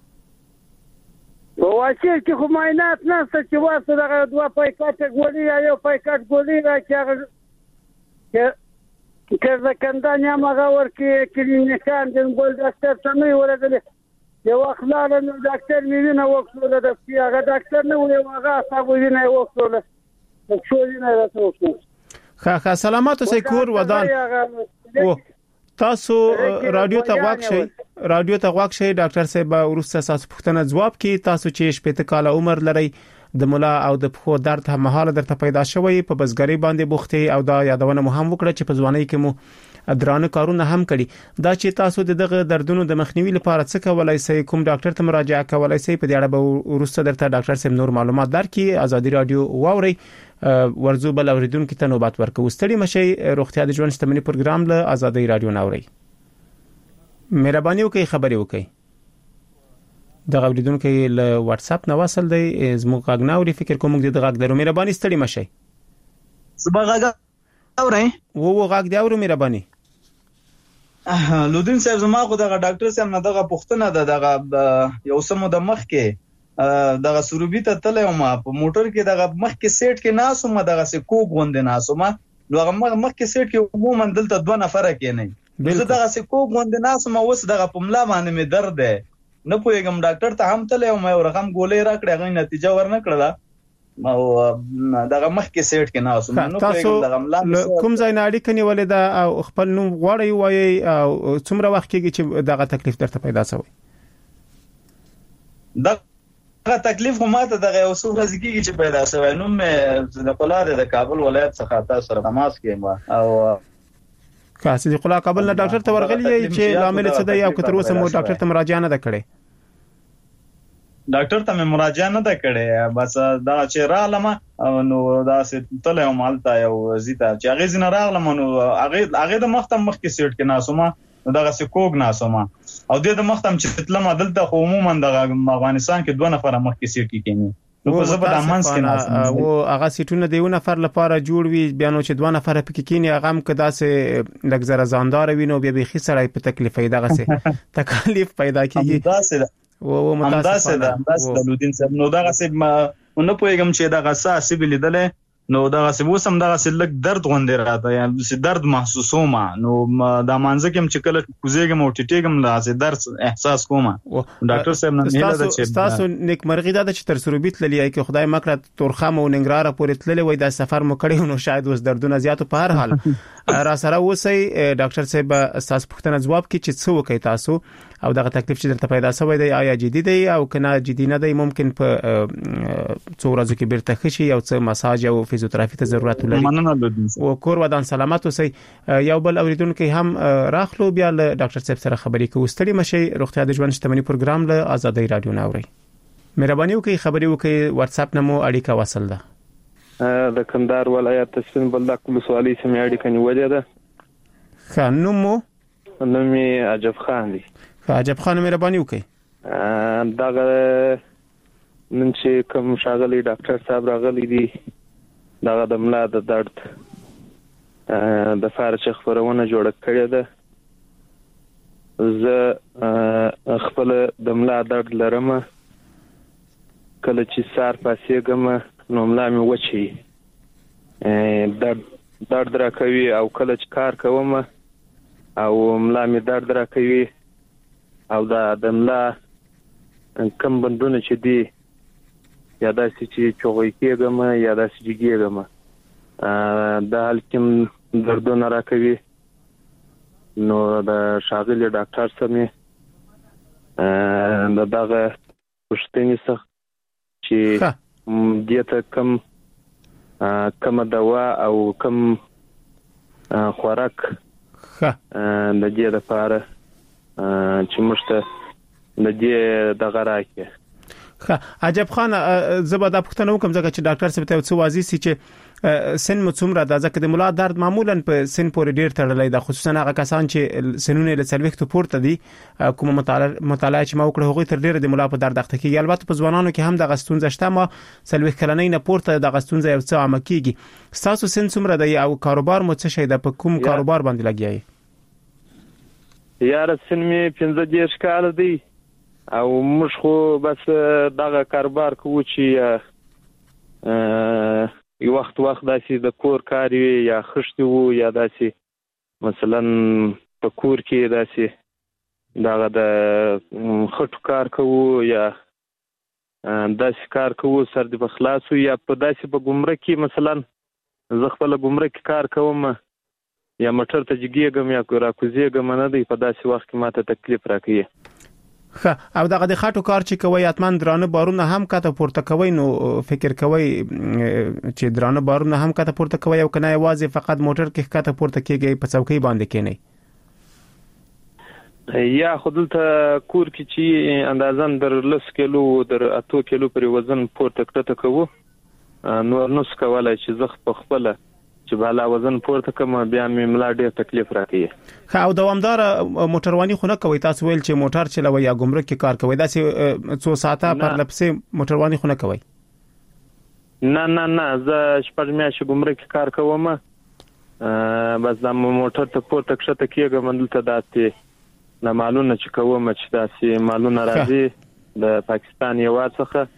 [SPEAKER 5] په واشیر کې خو معاینات نه څه چې واسه دغه دوه پایکاټ ګولې یا یو پایکاټ ګولې راځي چې کله کندانیا مغه ورکی کلینیکان د ګول ډاکټر ته نه ورغلی یو اخلاق نو ډاکټر مې نه وکړل د هغه ډاکټر نه وی هغه تاسو یې نه وکړل څو یې نه راځو
[SPEAKER 3] خا خا سلامات اوسئ کور ودان او تاسو رادیو ته واک شئ رادیو ته واک شئ ډاکټر صاحب ورسته تاسو پوښتنه جواب کی تاسو چې شپږ کال عمر لرئ د مولا او د پخو درد هم مهاله درته پیدا شوی په بسګری باندې بوختي او دا یادونه مو هم وکړه چې په ځواني کې مو درانه کارونه هم کړي دا چې تاسو دغه دردونو د مخنیوي لپاره څه کولای شئ کوم ډاکټر ته مراجعه کولای شئ په دې اړه به ورسته درته ډاکټر صاحب نور معلومات درکړي ازادي رادیو واوري ورزو بل اوریدونکو ته نوبات ورکو ستړي مشي روغتیا د ژوند شتمنۍ پروګرام له ازادي رادیو ناوري مهرباني وکړئ خبري وکړئ د اوریدونکو له واتس اپ نو وصل دی زموږ غاګناوري فکر کوم د غاګ درو مهرباني ستړي مشي
[SPEAKER 7] صبح غاګ اورئ
[SPEAKER 3] وو وو غاګ دی اورو مهرباني
[SPEAKER 7] لودین صاحب زما خو دغه ډاکټر صاحب نه دغه پوښتنه ده دغه یو سمو د مخ کې دغه سروبي ته تلې ما په موټر کې دغه مخ کې سیټ کې ناسو ما دغه سې کوګ غوند ناسو ما دغه مخ کې سیټ کې عموما دلته دوه نفر کې نه زه دغه سې کوګ غوند ناسو ما وس دغه پملا باندې مې درد ده نه پوهیږم ډاکټر ته هم تلې او مې رقم ګولې را کړې غوښنه نتیجه ورنه کړله او دغه مخ کې سیټ کې ناسو نو پوهیږم دغه ملا
[SPEAKER 3] کوم ځای نه اړیکه نیولې ده او خپل نوم غواړی وایي او څومره وخت کېږي چې دغه تکلیف درته پیدا شوی
[SPEAKER 7] دغه تکلیف هم ماته دغه یو څو ورځې کېږي چې پیدا شوی نو مې د قلاده د کابل ولایت څخه تاسو سره تماس کېم او
[SPEAKER 3] کاسې د قلا کابل نه ډاکټر ته ورغلی چې لامل څه دی او کتر اوسه مو ډاکټر ته مراجعه نه ده کړې
[SPEAKER 7] ډاکټر ته مې مراجعه نه ده کړې بس دا چې رالم نو دا چې تله مالته یو زیته چې هغه زنه راغلم نو هغه هغه د مختم مخ کې سیټ کې ناسومه دغه سې کوګ ناسومه او د مختم چې تلم دلته عموما د افغانستان کې دوه نفر مخ کې سیټ کې کېنی نو په زبر امانس کې ناسومه
[SPEAKER 3] او هغه سیټونه د یو نفر لپاره جوړ وي بیا نو چې دوه نفر پکې کېنی هغه هم کدا سه لږ زره ځاندار وي نو بیا به خي سره په تکلیف دغه سه تکلیف پیدا کیږي او
[SPEAKER 7] متاسفه ده انداز د لودین صاحب نو دغه سه نو پوهیږم چې دغه ساسي بلیدل نو دغه سه وسم دغه سه لږ درد غوندې راته یا سه درد محسوسوم نو د مانځه کوم چې کله کوزیګم او ټیټیګم لا سه درد احساس کوم ډاکټر صاحب نه نه ده چې
[SPEAKER 3] تاسو نیک مرغی ده چې تر سروبیت للی کې خدای مکړه تورخم او ننګرهار پورې تللی وای د سفر مو کړی نو شاید اوس دردونه زیات په هر حال را سره وسی ډاکټر صاحب تاسو پوښتنه جواب کی چې څه وکي تاسو او دغه تکلیف چې درته پیدا شوی دی آیا جدي دی او کنه جدي نه دی ممکن په څو ورځې کې بیرته خشي او څه مساج او فزیوتراپي ته ضرورت لري او کور ودان سلامت اوسئ یو بل اوریدونکو هم راخلو بیا له ډاکټر صاحب سره خبرې کوو ستړي مشي روغتیا د ژوند شتمنۍ پروګرام له ازادي رادیو ناوري مهرباني وکړئ خبرې وکړئ واتس اپ نمو اړیکه وصل ده
[SPEAKER 8] د کندهار ولایت تسفین بلدا کول سوالي سمې اړیکه نیولې ده
[SPEAKER 3] خانمو
[SPEAKER 8] نومي عجب خان دی
[SPEAKER 3] عجب خان مهرباني وکړئ
[SPEAKER 8] دغه نن چې کوم شاغلي ډاکټر صاحب راغلي دي دغه د ملا د درد د فارچ خبرونه جوړ کړی ده زه خپل د ملا درد لرم کله چې سار پاسېږم نو ملا مې وچی درد درد را کوي او کله چې کار کوم او ملا مې درد را کوي او دا د ملا کم بندونه چې دی یا داسې چې چوغې کېږم یا داسې چې کېږم دا حال کې دردونه را کوي نو د شاغلي ډاکټر سره د دغه پوښتنې څخه چې دیته کم کم دوا او کم خوراک د دې لپاره چې مشته د دې دغه راکې
[SPEAKER 3] ښه عجب خان زبر د پښتنو کوم ځکه چې ډاکټر صاحب ته څه واضح سي چې سن مڅومره د ځکه د ملا درد معمولا په سن پورې ډیر تړلې ده خصوصا هغه کسان چې سنونه له څلويختو پورته دي کوم مطالعه مطالعه چې ما وکړه هغه تر ډیره د ملا په درد اخته کیږي البته په ځوانانو کې هم د غستونځ شته ما څلويخ کلنۍ نه پورته د غستونځ یو څه عام کیږي تاسو سن څومره دی او کاروبار مو څه شي د په کوم کاروبار باندې لګیای
[SPEAKER 8] یار سن می پنځه دیش کال دی او موږ خو بس دغه کاروبار کوو چې یو وخت وخت داسې د کور کار یا خشتي وو یا داسې مثلا په کور کې داسې دغه د خټو کار کوو یا داسې کار کوو سر د بخلاصو یا په داسې په ګمرک کې مثلا زه خپل ګمرک کار کوم یا موټر ته جګیږم یا راکوزیږم نه دی په داسې وخت کې ماته تکلیف راکوي
[SPEAKER 3] ښه او دغه د خاطو کار چې کوي اتمن درانه بارونه هم کته پورته کوي نو فکر کوي چې درانه بارونه هم کته پورته کوي او کنه یوازې فقط موټر کې کته پورته کیږي په څوکۍ باندې کینی
[SPEAKER 8] یا خودلته کور کې چې اندازن در لس کیلو در اتو کیلو پر وزن پورته کړه کوو نو نو سکواله چې زخ په خپل چې بالا وزن پورته کوم بیا مې ملا ډېر تکلیف راکوي
[SPEAKER 3] خو او دوامدار موټرواني خو نه کوي تاسو ویل چې موټر چلوي یا ګمرک کې کار کوي داسې څو ساعته پر لپسې موټرواني خو نه کوي
[SPEAKER 8] نه نه نه زه شپږ میاشتې ګمرک کې کار کوم بس دا موټر ته پورته کښته کېږم دلته داسې نه مالونه چې کوم چې داسې مالونه راځي د پاکستان یو څخه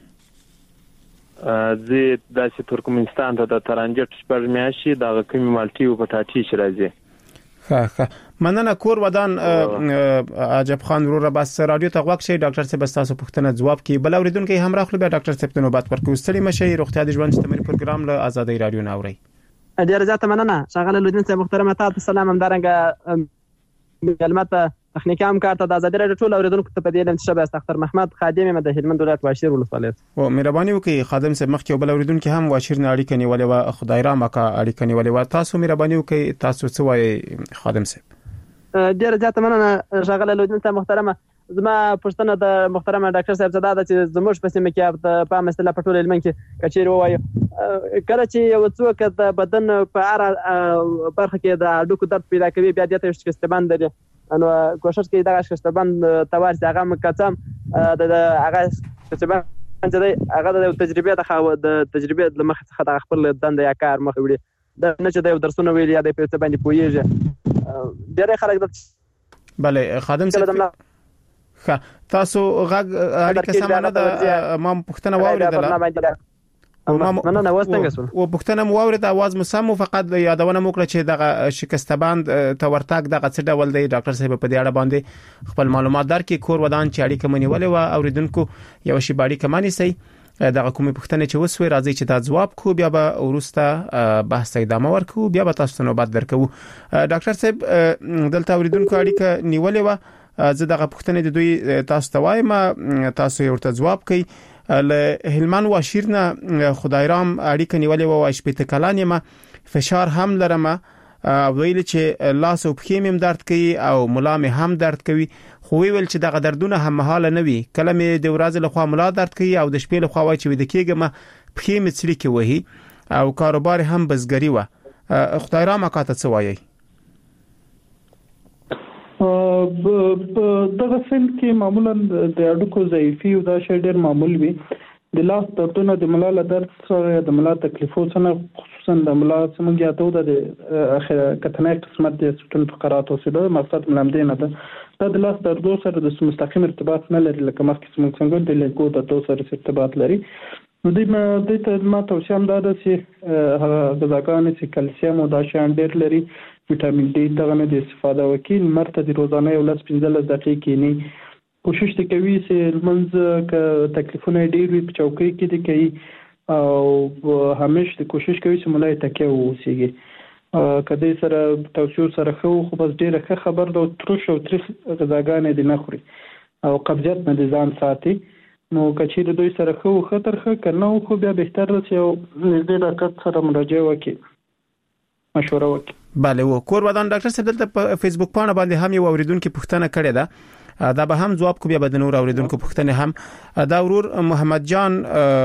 [SPEAKER 8] زه داسې ترکمنستان ته د ترانجټ شپږ میاشتې د کومي مالټي او پټاټي چې راځي
[SPEAKER 3] ښه ښه مننه کور ودان عجب خان وروره بس رادیو ته غوښ شي ډاکټر صاحب تاسو پوښتنه جواب کی بل اوریدونکو هم راخلو بیا ډاکټر صاحب ته نوبت ورکوي ستړي مشه روغتیا د ژوند شتمنۍ پروګرام له آزادۍ رادیو ناوري
[SPEAKER 9] ډیر زیاته مننه شغله لودین صاحب محترمه تاسو سلام هم درنګ کلمات تخنیکی هم کارته د آزادۍ رادیو ټول اوریدونکو ته په دې لم شبه استخر محمد خادم د هلمند ولایت واشیر ولسوالۍ
[SPEAKER 3] او مهرباني وکړئ خادم صاحب مخکې بل اوریدونکو هم واشیر نه اړیکه نیولې و خدای را مکه اړیکه نیولې و تاسو مهرباني وکړئ تاسو څه وایي خادم صاحب
[SPEAKER 9] ډیر زیاته مننه شغله لودین صاحب محترمه زما پښتنه د محترمه ډاکټر صاحب زاده د چې زموږ په سیمه کې په مسله په ټول علم کې کچیر وایي کله چې یو څوک د بدن په اړه برخه کې د اډوکو درد پیدا کوي بیا د شکستبند لري نو کوشش کوي دا شکستبند توار چې هغه مکتم د هغه شکستبند چې هغه د تجربه د تجربه د مخ څخه د خپل دند یا کار مخ وړي د نه چې د درسونه ویل یا د په باندې پوهیږي ډېر خلک د
[SPEAKER 3] bale خادم صاحب ښه تاسو غږ اړیکه سمانه ده ما پښتنه واوریدله
[SPEAKER 9] او نه نه واسطنګ سو
[SPEAKER 3] او پښتنه مو اورید आवाज مو سم فقط یادونه مو کړ چې دغه شکستبند تورتاک دغه څه ډول دی ډاکټر صاحب په دې اړه باندې خپل معلومات درکې کور ودان چې اړیکه منیولې و اوریدونکو یو شی باندې کمانی سي دغه کومې پښتنه چې وسوي راځي چې دا جواب کو بیا به ورسته بحث ادامه ورکو بیا به تاسو نو بعد درکو ډاکټر صاحب دلته اوریدونکو اړیکه نیولې و زه دغه پښتنه د دوی تاسو ته وایم تاسو یې ورته جواب کوي له هلمند واشیرنه خدایرام اړیکه نیولې و او شپته کلانې ما فشار هم لرم ویل چې لاس او پښې مم درد کوي او ملا مې هم درد کوي خو ویل چې دغه دردونه هم مهاله نه وي کله مې د ورځې له خوا ملا درد کوي او د شپې له خوا وای چې د کېګم پښې مې څلي کې وهي او کاروبار هم بزګری و خدایرام کاته څه وایي
[SPEAKER 4] دغه سن کې معمولا د اډوکو ضعیفي او دا شی ډېر معمول وي د لاس دردونه د ملا له درد سره د ملا تکلیفو سره خصوصا د ملا څنګه یاته د اخر کتنه قسمت د سټون فقرات او سده مقصد ملامدې نه ده د لاس دردو سره د مستقیم ارتباط نه لري لکه مخکې څنګه د لیکو د تو سره ارتباط لري نو د ما د ته ما توصیه هم ده چې غذاګانې چې کلسیم او دا شان ډېر لري وټامین ډي دغه نه د استفاده وکیل مرته د روزانه یو لس پنځه دقیقې کې نه کوشش کوي چې منځ ک تکلیفونه ډېر وي په چوکۍ کې دي کوي او همیشه کوشش کوي چې ملای تکیه ووسیږي کدی سره توصیه سره خو خو بس ډېر ښه خبر ده ترش او تریخ غذاګانې دي نه خوري او قبضیت نه ځان ساتي نو کچې دوی سره خو خطر ښه کنه خو بیا بهتر ده چې نږدې ډاکټر سره مراجعه وکړي مشوره وکړي
[SPEAKER 3] bale و کور ودان ډاکټر صاحب دلته په فیسبوک باندې باندې هم یو اوریدونکو پوښتنه کړې ده دا به هم جواب کو بیا به نور اوریدونکو پوښتنه هم دا ورور محمد جان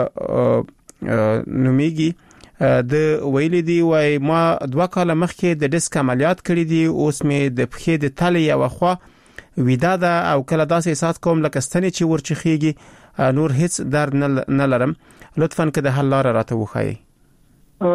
[SPEAKER 3] نومیږي د ویلې دی وای ما دوه کاله مخکې د ډیسک عملیات کړی دی اوس مې د پښې د تلې یو خوا ویدا ده او کله داسې احساس کوم لکه ستنې چې ورچخيږي نور هیڅ درد نه لرم لطفاً که د حل لار راته وښایي.
[SPEAKER 4] ا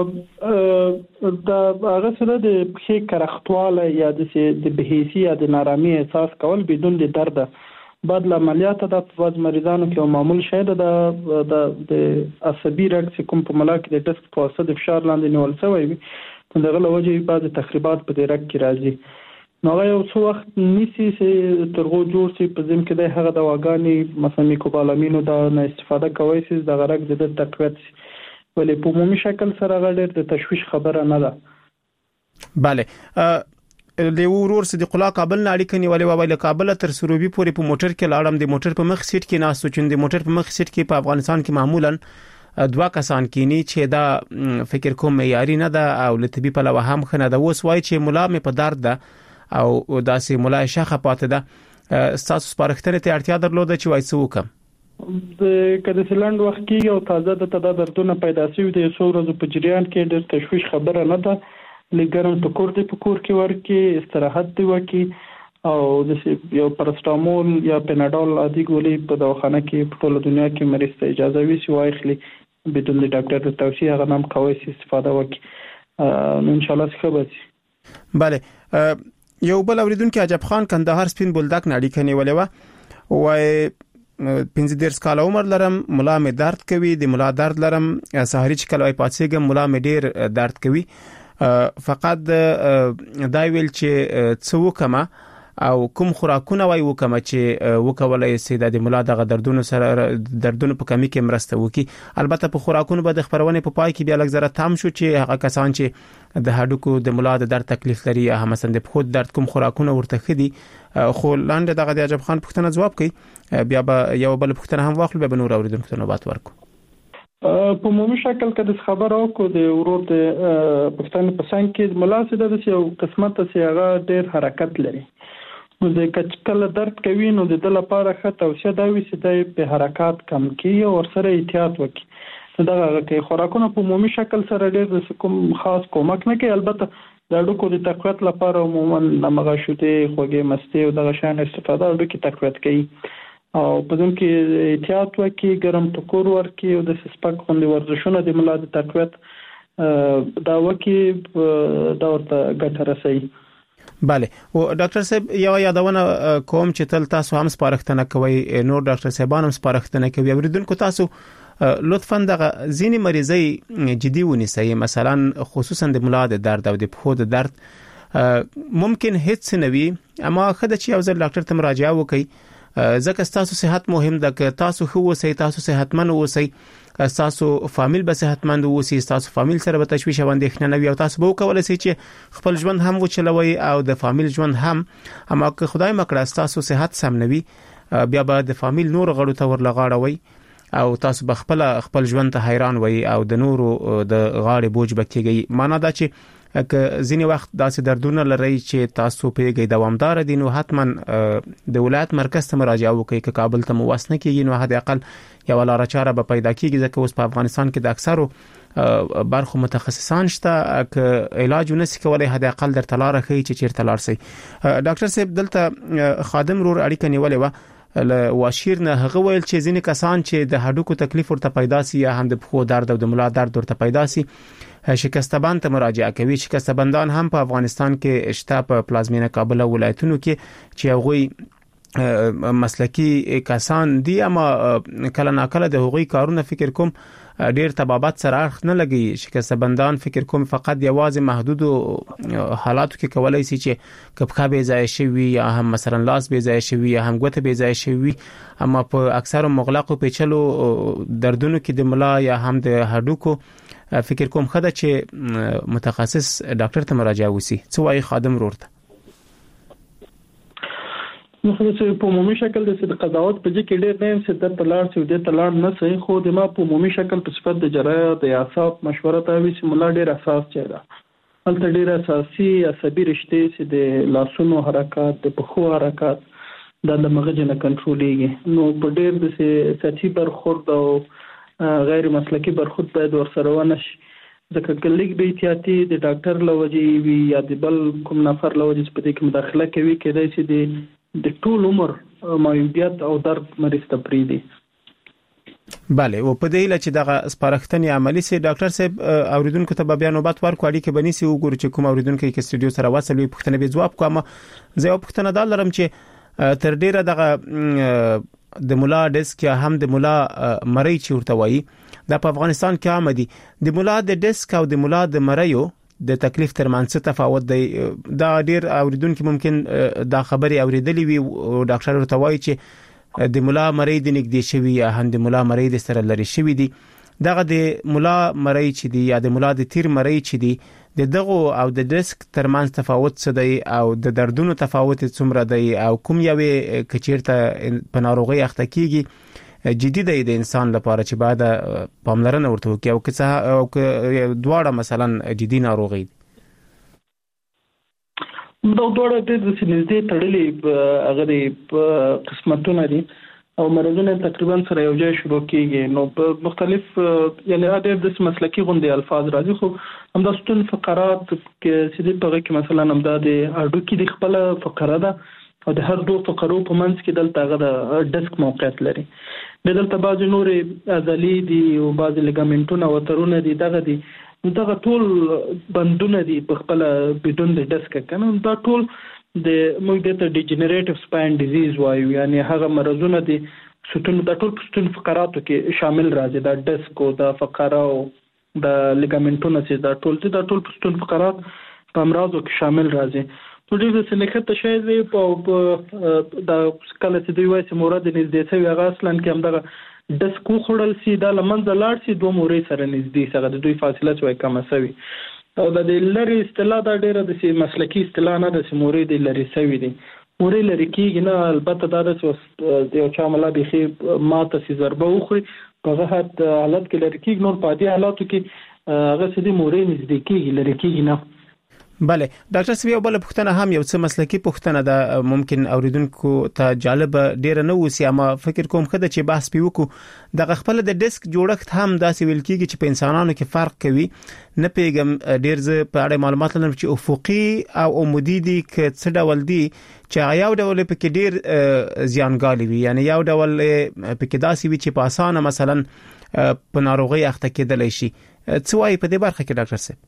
[SPEAKER 4] دا هغه سره د پښې کرختواله یا د بهیسي یا د نارامي احساس کول بدون د درد بعد عملیات د بعض مریضانو کې معمول شي د د عصبي رګ کوم په ملا کې د ډیسک په واسطه د فشار لاندې نیول شوی وي دغه لوجه بعض تخریبات په دې رګ کې راځي. نو یو څو وخت نیسی چې ترغو جوړ شي په ځم کې د هغه د واګانی مثلا میکوبالامینو دا نه استفاده کوي چې د غرق د تقویت ولې په عمومي شکل سره غړي د تشویش خبره نه ده.
[SPEAKER 3] bale د ورور صدیق الله کابل نه اړیکه نیولې و ویل کابل تر سروبي پورې په موټر کې لاړم د موټر په مخ سیټ کې ناس چې د موټر په مخ سیټ کې په افغانستان کې معمولا دوا کسان کینی چې دا فکر کوم معیاري نه ده او لطبي په لوه هم خنه ده اوس وای چې مولا مې په درد ده او داسې مولا شخه پاتې ده تاسو سپارښتنه ته اړتیا درلوده چې وای څه وکم
[SPEAKER 4] د کله سلند وخت کې او تازه د تدابیرونه پیدا شوی د څو ورځې په جریان کې د تشویش خبره نه ده لګرم ټکور دی په کور کې ورکی استراحت دی وکي او د یو پرستامول یا پناډول عادي ګولې په دواخانه کې په ټول دنیا کې مریض ته اجازه وي چې واخلي بدون د ډاکټر د توصیه هغه نام کوي استفاده وکي ان شاء الله ښه به.
[SPEAKER 3] bale یو بل اوریدونکو عجب خان کندهار سپین بولدک نړۍ کني ولې و وای پنځه دیرش کال عمر لرم ملا مې درد کوي د ملا درد لرم سحری چې کله پاتېږم ملا مې ډیر درد کوي فقط دا ویل چې څه وکم او کوم خوراکونه وای وکم چې وکولای سي د ملا دغه دردونو سره دردونو په کمی کې مرسته وکي. البته په خوراکونو به د خبرونه په پای کې بیا لږ زره تام شو چې هغه کسان چې د هډوکو د ملا د درد تکلیف لري یا مثلا د خود درد کوم خوراکونه ورته خدي خو لاندې دغه د عجب خان پوښتنه جواب کوي بیا به یو بل پوښتنه هم واخلو به نور اوریدونکو ته نوبت ورکو.
[SPEAKER 4] په عمومي شکل کې د خبرو کو د ورور د پښتون په څنګ کې ملاسه د یو قسمت څخه هغه ډېر حرکت لري نو د کچکل درد کوي نو د لپاره ښه توصیه دا وي چې د په حرکت کم کړي او ورسره احتیاط وکړي. دا هغه کې خوراکونه په عمومي شکل سره ډېر کوم خاص کومک نه کوي البته د ډوکو د تقویت لپاره عموما نمغه شوته خوږه مستی او دغه شان استفاده د کی تقویت کوي او په دې کې احتیاط وکړي ګرم ټکور ورکړي او د سپک خوندې ورزشونه د ملا د تقویت دا وکړي دا ورته ګټه رسوي.
[SPEAKER 3] bale او ډاکټر صاحب یو یادونه کوم چې تل تاسو هم سپارښتنه کوي نور ډاکټر صاحبان هم سپارښتنه کوي اوریدونکو تاسو لطفاً دغه ځینې مریضي جدي ونیسئ مثلا خصوصا د ملا د درد او د پښو د درد ممکن هیڅ نه وي اما خدای چې یو ځل ډاکټر ته مراجعه وکړي ځکه تاسو صحت مهم ده که تاسو خو اوسئ تاسو صحتمن اوسئ تاسو فامیل به صحتمند اوسئ تاسو فامیل سره به تشویش او اندېښنه نه وي او تاسو به وکولای شئ چې خپل ژوند هم وچلوي او د فامیل ژوند هم اما که خدای مکړه تاسو صحت سم نه وي بیا به د فامیل نور غړو ته ورلغاړوي او تاسو به خپل خپل ژوند ته حیران وي او د نورو د غاړې بوج بکیږي. معنا دا چې که ځینې وخت داسې دردونه لري چې تاسو پیګي دوامدار دي نو حتما د ولایت مرکز ته مراجعه وکړئ که کابل ته مو واسنه کیږي نو حد اقل یو لار چاره به پیدا کیږي ځکه اوس په افغانستان کې د اکثرو برخو متخصصان شته که علاج ونسي کولای حد اقل در تلاره خي چې چیرته لار سي. ډاکټر صاحب دلته خادم رور اړیکه نیولې و ل واشیر نه هغه ویل چې ځینې کسان چې د هډوکو تکلیف ورته پیدا سي یا هم د پښو درد او د ملا درد ورته پیدا سي شکستبان ته مراجعه کوي. شکستبندان هم په افغانستان کې شته په پلازمینه کابل ولایتونو کې چې هغوی مسلکی کسان دي اما کله ناکله د هغوی کارونه فکر کوم ډیر تبابت سره اړخ نه لګي. شکستبندان فکر کوم فقط یوازې محدود حالاتو کې کولای شي چې کپخه به ځای شي یا هم مثلا لاس به ځای شي یا هم ګوته به ځای شي اما په اکثر مغلقو پیچلو دردونو کې د ملا یا هم د هډوکو فکر کوم خدای چې متخصص ډاکټر ته مراجعه وسی څو وايي خادم ورته
[SPEAKER 4] نو خو چې په عمومي شکل د قضاوت په ځکه ډېر نه چې د تلار چې د تلار نه صحیح خو د ما په عمومي شکل په صفت د جراحت د اعصاب مشوره ته وی چې ملا ډېر اساس چي دا هلته ډېر اساسي عصبي رشته چې د لاسونو حرکت د پښو حرکت دا د مغز نه کنټرولېږي. نو په ډېر د سطحي برخورد او غیر مسلکي برخورد باید ورسره ونه شي، ځکه که لیک به احتیاطي د ډاکټر له وجې وي یا د بل کوم نفر له وجې چې په دې کې مداخله کوي، کېدای شي د د ټول عمر معیوبیت او درد مریض ته پرېږدي.
[SPEAKER 3] بله، او په دې لچ دغه سپارښتنې عملی سي ډاکټر صاحب اوریدونکو ته بیا نوبت ورکو، اړیکه بني سي وګورو چې کوم اوریدونکو کې استودیو سره وصل وي پښتنه به جواب کوم. زه یو پښتنه دا لرم چې تر ډیره دغه د مولا ډیسک یا هم د مولا مری چې ورته وایي د په افغانستان کې آمدي، د مولا د ډیسک او د مولا د مریو د تکلیف ترمنځ څه تفاوت دی؟ دا ډیر اوریدونکو ممکن دا خبري اوریدلې وي او ډاکټر ورته وایي چې د مولا مری د نږدې شوی یا هم د مولا مری د سره لري شوی دي. دغه د مولا مری چې دی یا د مولا د تیر مری چې دی د دغه او د ډیسک ترمنځ تفاوت څه دی او د دردونو تفاوت څومره دی او کوم یوې کچیرته په ناروغي اخته کیږي جدي دی د انسان لپاره چې بعد پاملرنه ورته وکړي او که او که دواړه مثلا جدي ناروغي دي؟
[SPEAKER 4] دا دوړه د نږدې تړلې هغه قسمتونه دي او مرزونه تقریبا سره یو ځای شروع کیږي. نو په مختلف یعنی اډر د مسلکی غونډې الفاظ راځي، خو همدا ستون فقرات کې سیدي په کې مثلا همدا د اډو کې د خپل فقره ده او د هر دوه فقرو په منځ کې دلته هغه د ډیسک موقعیت لري. دلته بعض نور عضلې دي او بعض لیګامنټونه او ترونه دي، دغه دي دغه ټول بندونه دي په خپل بدون د ډیسک کنه. دا ټول د موږ د ډیجنریټیو سپاین ډیزیز وایو، یعنی هغه مرزونه دي ستون د ټول ستون فقراتو کې شامل راځي، د ډیسک او د فقره او د لیګامنټونو چې دا ټول د ټول ستون فقرات په امراضو کې شامل راځي. په دې د سنخته شای دی په د کله چې دوی وایي چې مورد نږدې شوی هغه اصلا کې هم دغه ډیسک خړل سي دا لمنځه لاړ سي دوه مورې سره نږدې سره د دوی فاصله څوي کم شوی او د لری اصطلاح دا ډیره د مسلکی اصطلاح نه د مورې د لری شوی دي. مورې لری کېږي نه، البته دا د یو چا ملا بيخي ماته سي ضربه وخوري په هغه حالت کې لری کېږي، نور په دې حالاتو کې هغه سدي مورې نږدې کېږي لری کېږي نه.
[SPEAKER 3] بله ډاکټر سوي بل پښتنه هم یو څه مسلکی پښتنه ده، ممکن اوریدونکو ته جالب ډیر نه وسی، اما فکر کوم خدای چې بحث پیوکو د خپل د ډیسک جوړښت هم داسې ویل کیږي چې په انسانانو کې فرق کوي. نه پیګم ډیر ز په اړه معلومات لرم چې افقي او عمودي دي ک څه ډول دي چې یو ډول په کې ډیر زیانګالي وي، یعنی یو ډول په کې داسې وي چې په اسانه مثلا په ناروغي اخته کېدلی شي. څه وايي په دې برخه کې ډاکټر صاحب؟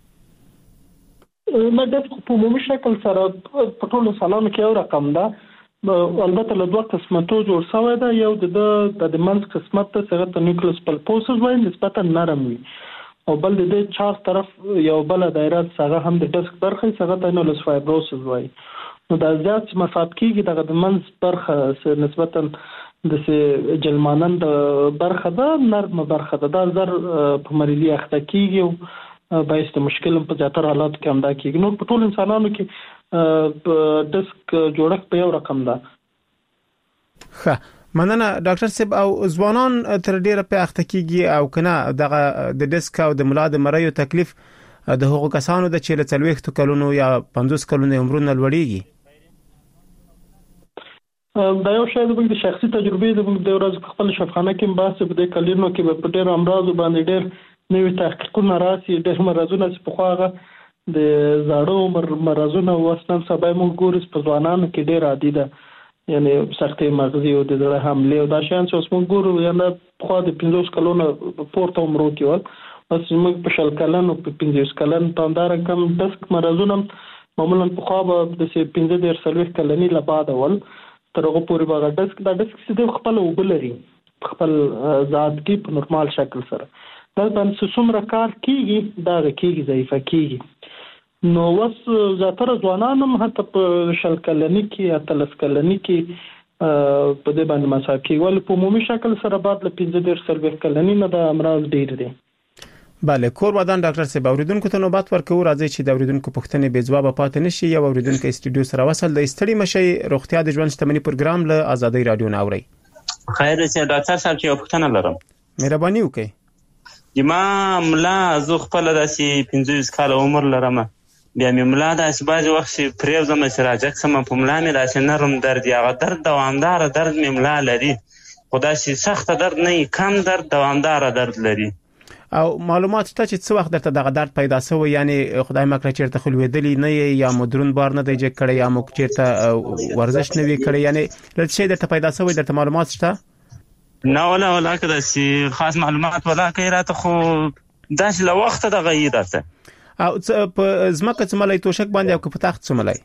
[SPEAKER 4] ما د په عمومي شکل سره په ټولو سلام کې یو رقم ده، البته له دوه قسمتو جوړ شوی ده. یو د د منځ قسمت ته څنګه ته نیوکلیس پلپوسز وایي نسبتا نرم وي، او بل د چار طرف یو بل دایره څنګه هم د ډیسک برخه څنګه ته نولس فایبروسز وایي. نو دا زیات مساعد کیږي دغه د منځ برخه نسبتا د جلمانند برخه ده، نرم برخه ده، دا زر په مریضي اخته کیږي باعث د مشکل په ځاتره حالات کې هم دا کېږي. نو په ټول انسانانو کې په ډیسک جوړښت په یو رقم ده.
[SPEAKER 3] ښه مننه ډاکټر صاحب. او ځوانان تر ډیره په اخته کېږي او کنه دغه د ډیسک او د ملا د مریو تکلیف د هغو کسانو د چې له څلوېښتو کلونو یا پنځوس کلونو عمرونه لوړیږي؟
[SPEAKER 4] دا یو شی د شخصي تجربې د د ورځ خپل شفاخانه کې بحث په دې کلینو کې په ډېر امراض باندې ډېر نوې تحقیقونه راسي، ډېر مرزونه چې په خواغه د زاړو مرزونه وسنن سبا موږ ګورس په ځوانانو کې ډېر عادي ده، یعنی سختې مغزي او د زړه حمله او دا شان څه موږ ګورو، یعنی په خوا د پنځوس کلونو پورته عمر کې ول بس موږ په شل کلن او په پنځوس کلن پاندار کم ډیسک مرزونه معمولا په خوا د پنځه ډیر سلوي کلنی لا بعد ول تر هغه پورې باغ ډیسک دا ډیسک چې خپل وبلري خپل ذات کې په نورمال شکل سره دا باندې څومره کار کیږي دا کیږي ضعیفه کیږي. نو وس زاتره ځوانانم حتی په شل کلنی کې اتلس کلنی کې په دې باندې مساکي ول په عمومي شکل سره بعد له پنځه ډیر سلوي کلنی نه د امراض ډیر دي.
[SPEAKER 3] بله کور ودان ډاکټر صاحب اوریدونکو ته نوبت ورکو، راځي چې د اوریدونکو پوښتنې بې ځواب پاتې نشي. یو اوریدونکو استودیو سره وصل د استړي مشي روغتیا د ژوند شتمنۍ پروګرام له آزادۍ رادیو ناوړي.
[SPEAKER 10] خیر چې ډاکټر صاحب چې پوښتنه لرم
[SPEAKER 3] مهرباني وکړئ.
[SPEAKER 10] ما ملا زه خپل داسې پنځه کال عمر لرم، بیا مې ملا داسې بعضې وخت چې پرېږدم چې راجک شم په ملا مې داسې نرم درد یا هغه درد دوامداره درد مې ملا لري، خو داسې سخته درد نه وي، کم درد دوامداره درد لري.
[SPEAKER 3] او معلومات شته چې څه وخت درته دغه درد پیدا شوی، یعنی خدای مکړه چیرته خو لوېدلی نه یې یا مدرون بار نه دی جګ کړی یا مو چیرته ورزش نه وي کړی، یعنی له څه شی درته پیدا شوی، درته معلومات شته؟
[SPEAKER 10] نه ولا ولا که داسې خاص معلومات ولا کوي راته، خو داسې له وخته دغه یي راته.
[SPEAKER 3] او په ځمکه څملی توشک باندې او که په تخت څملی؟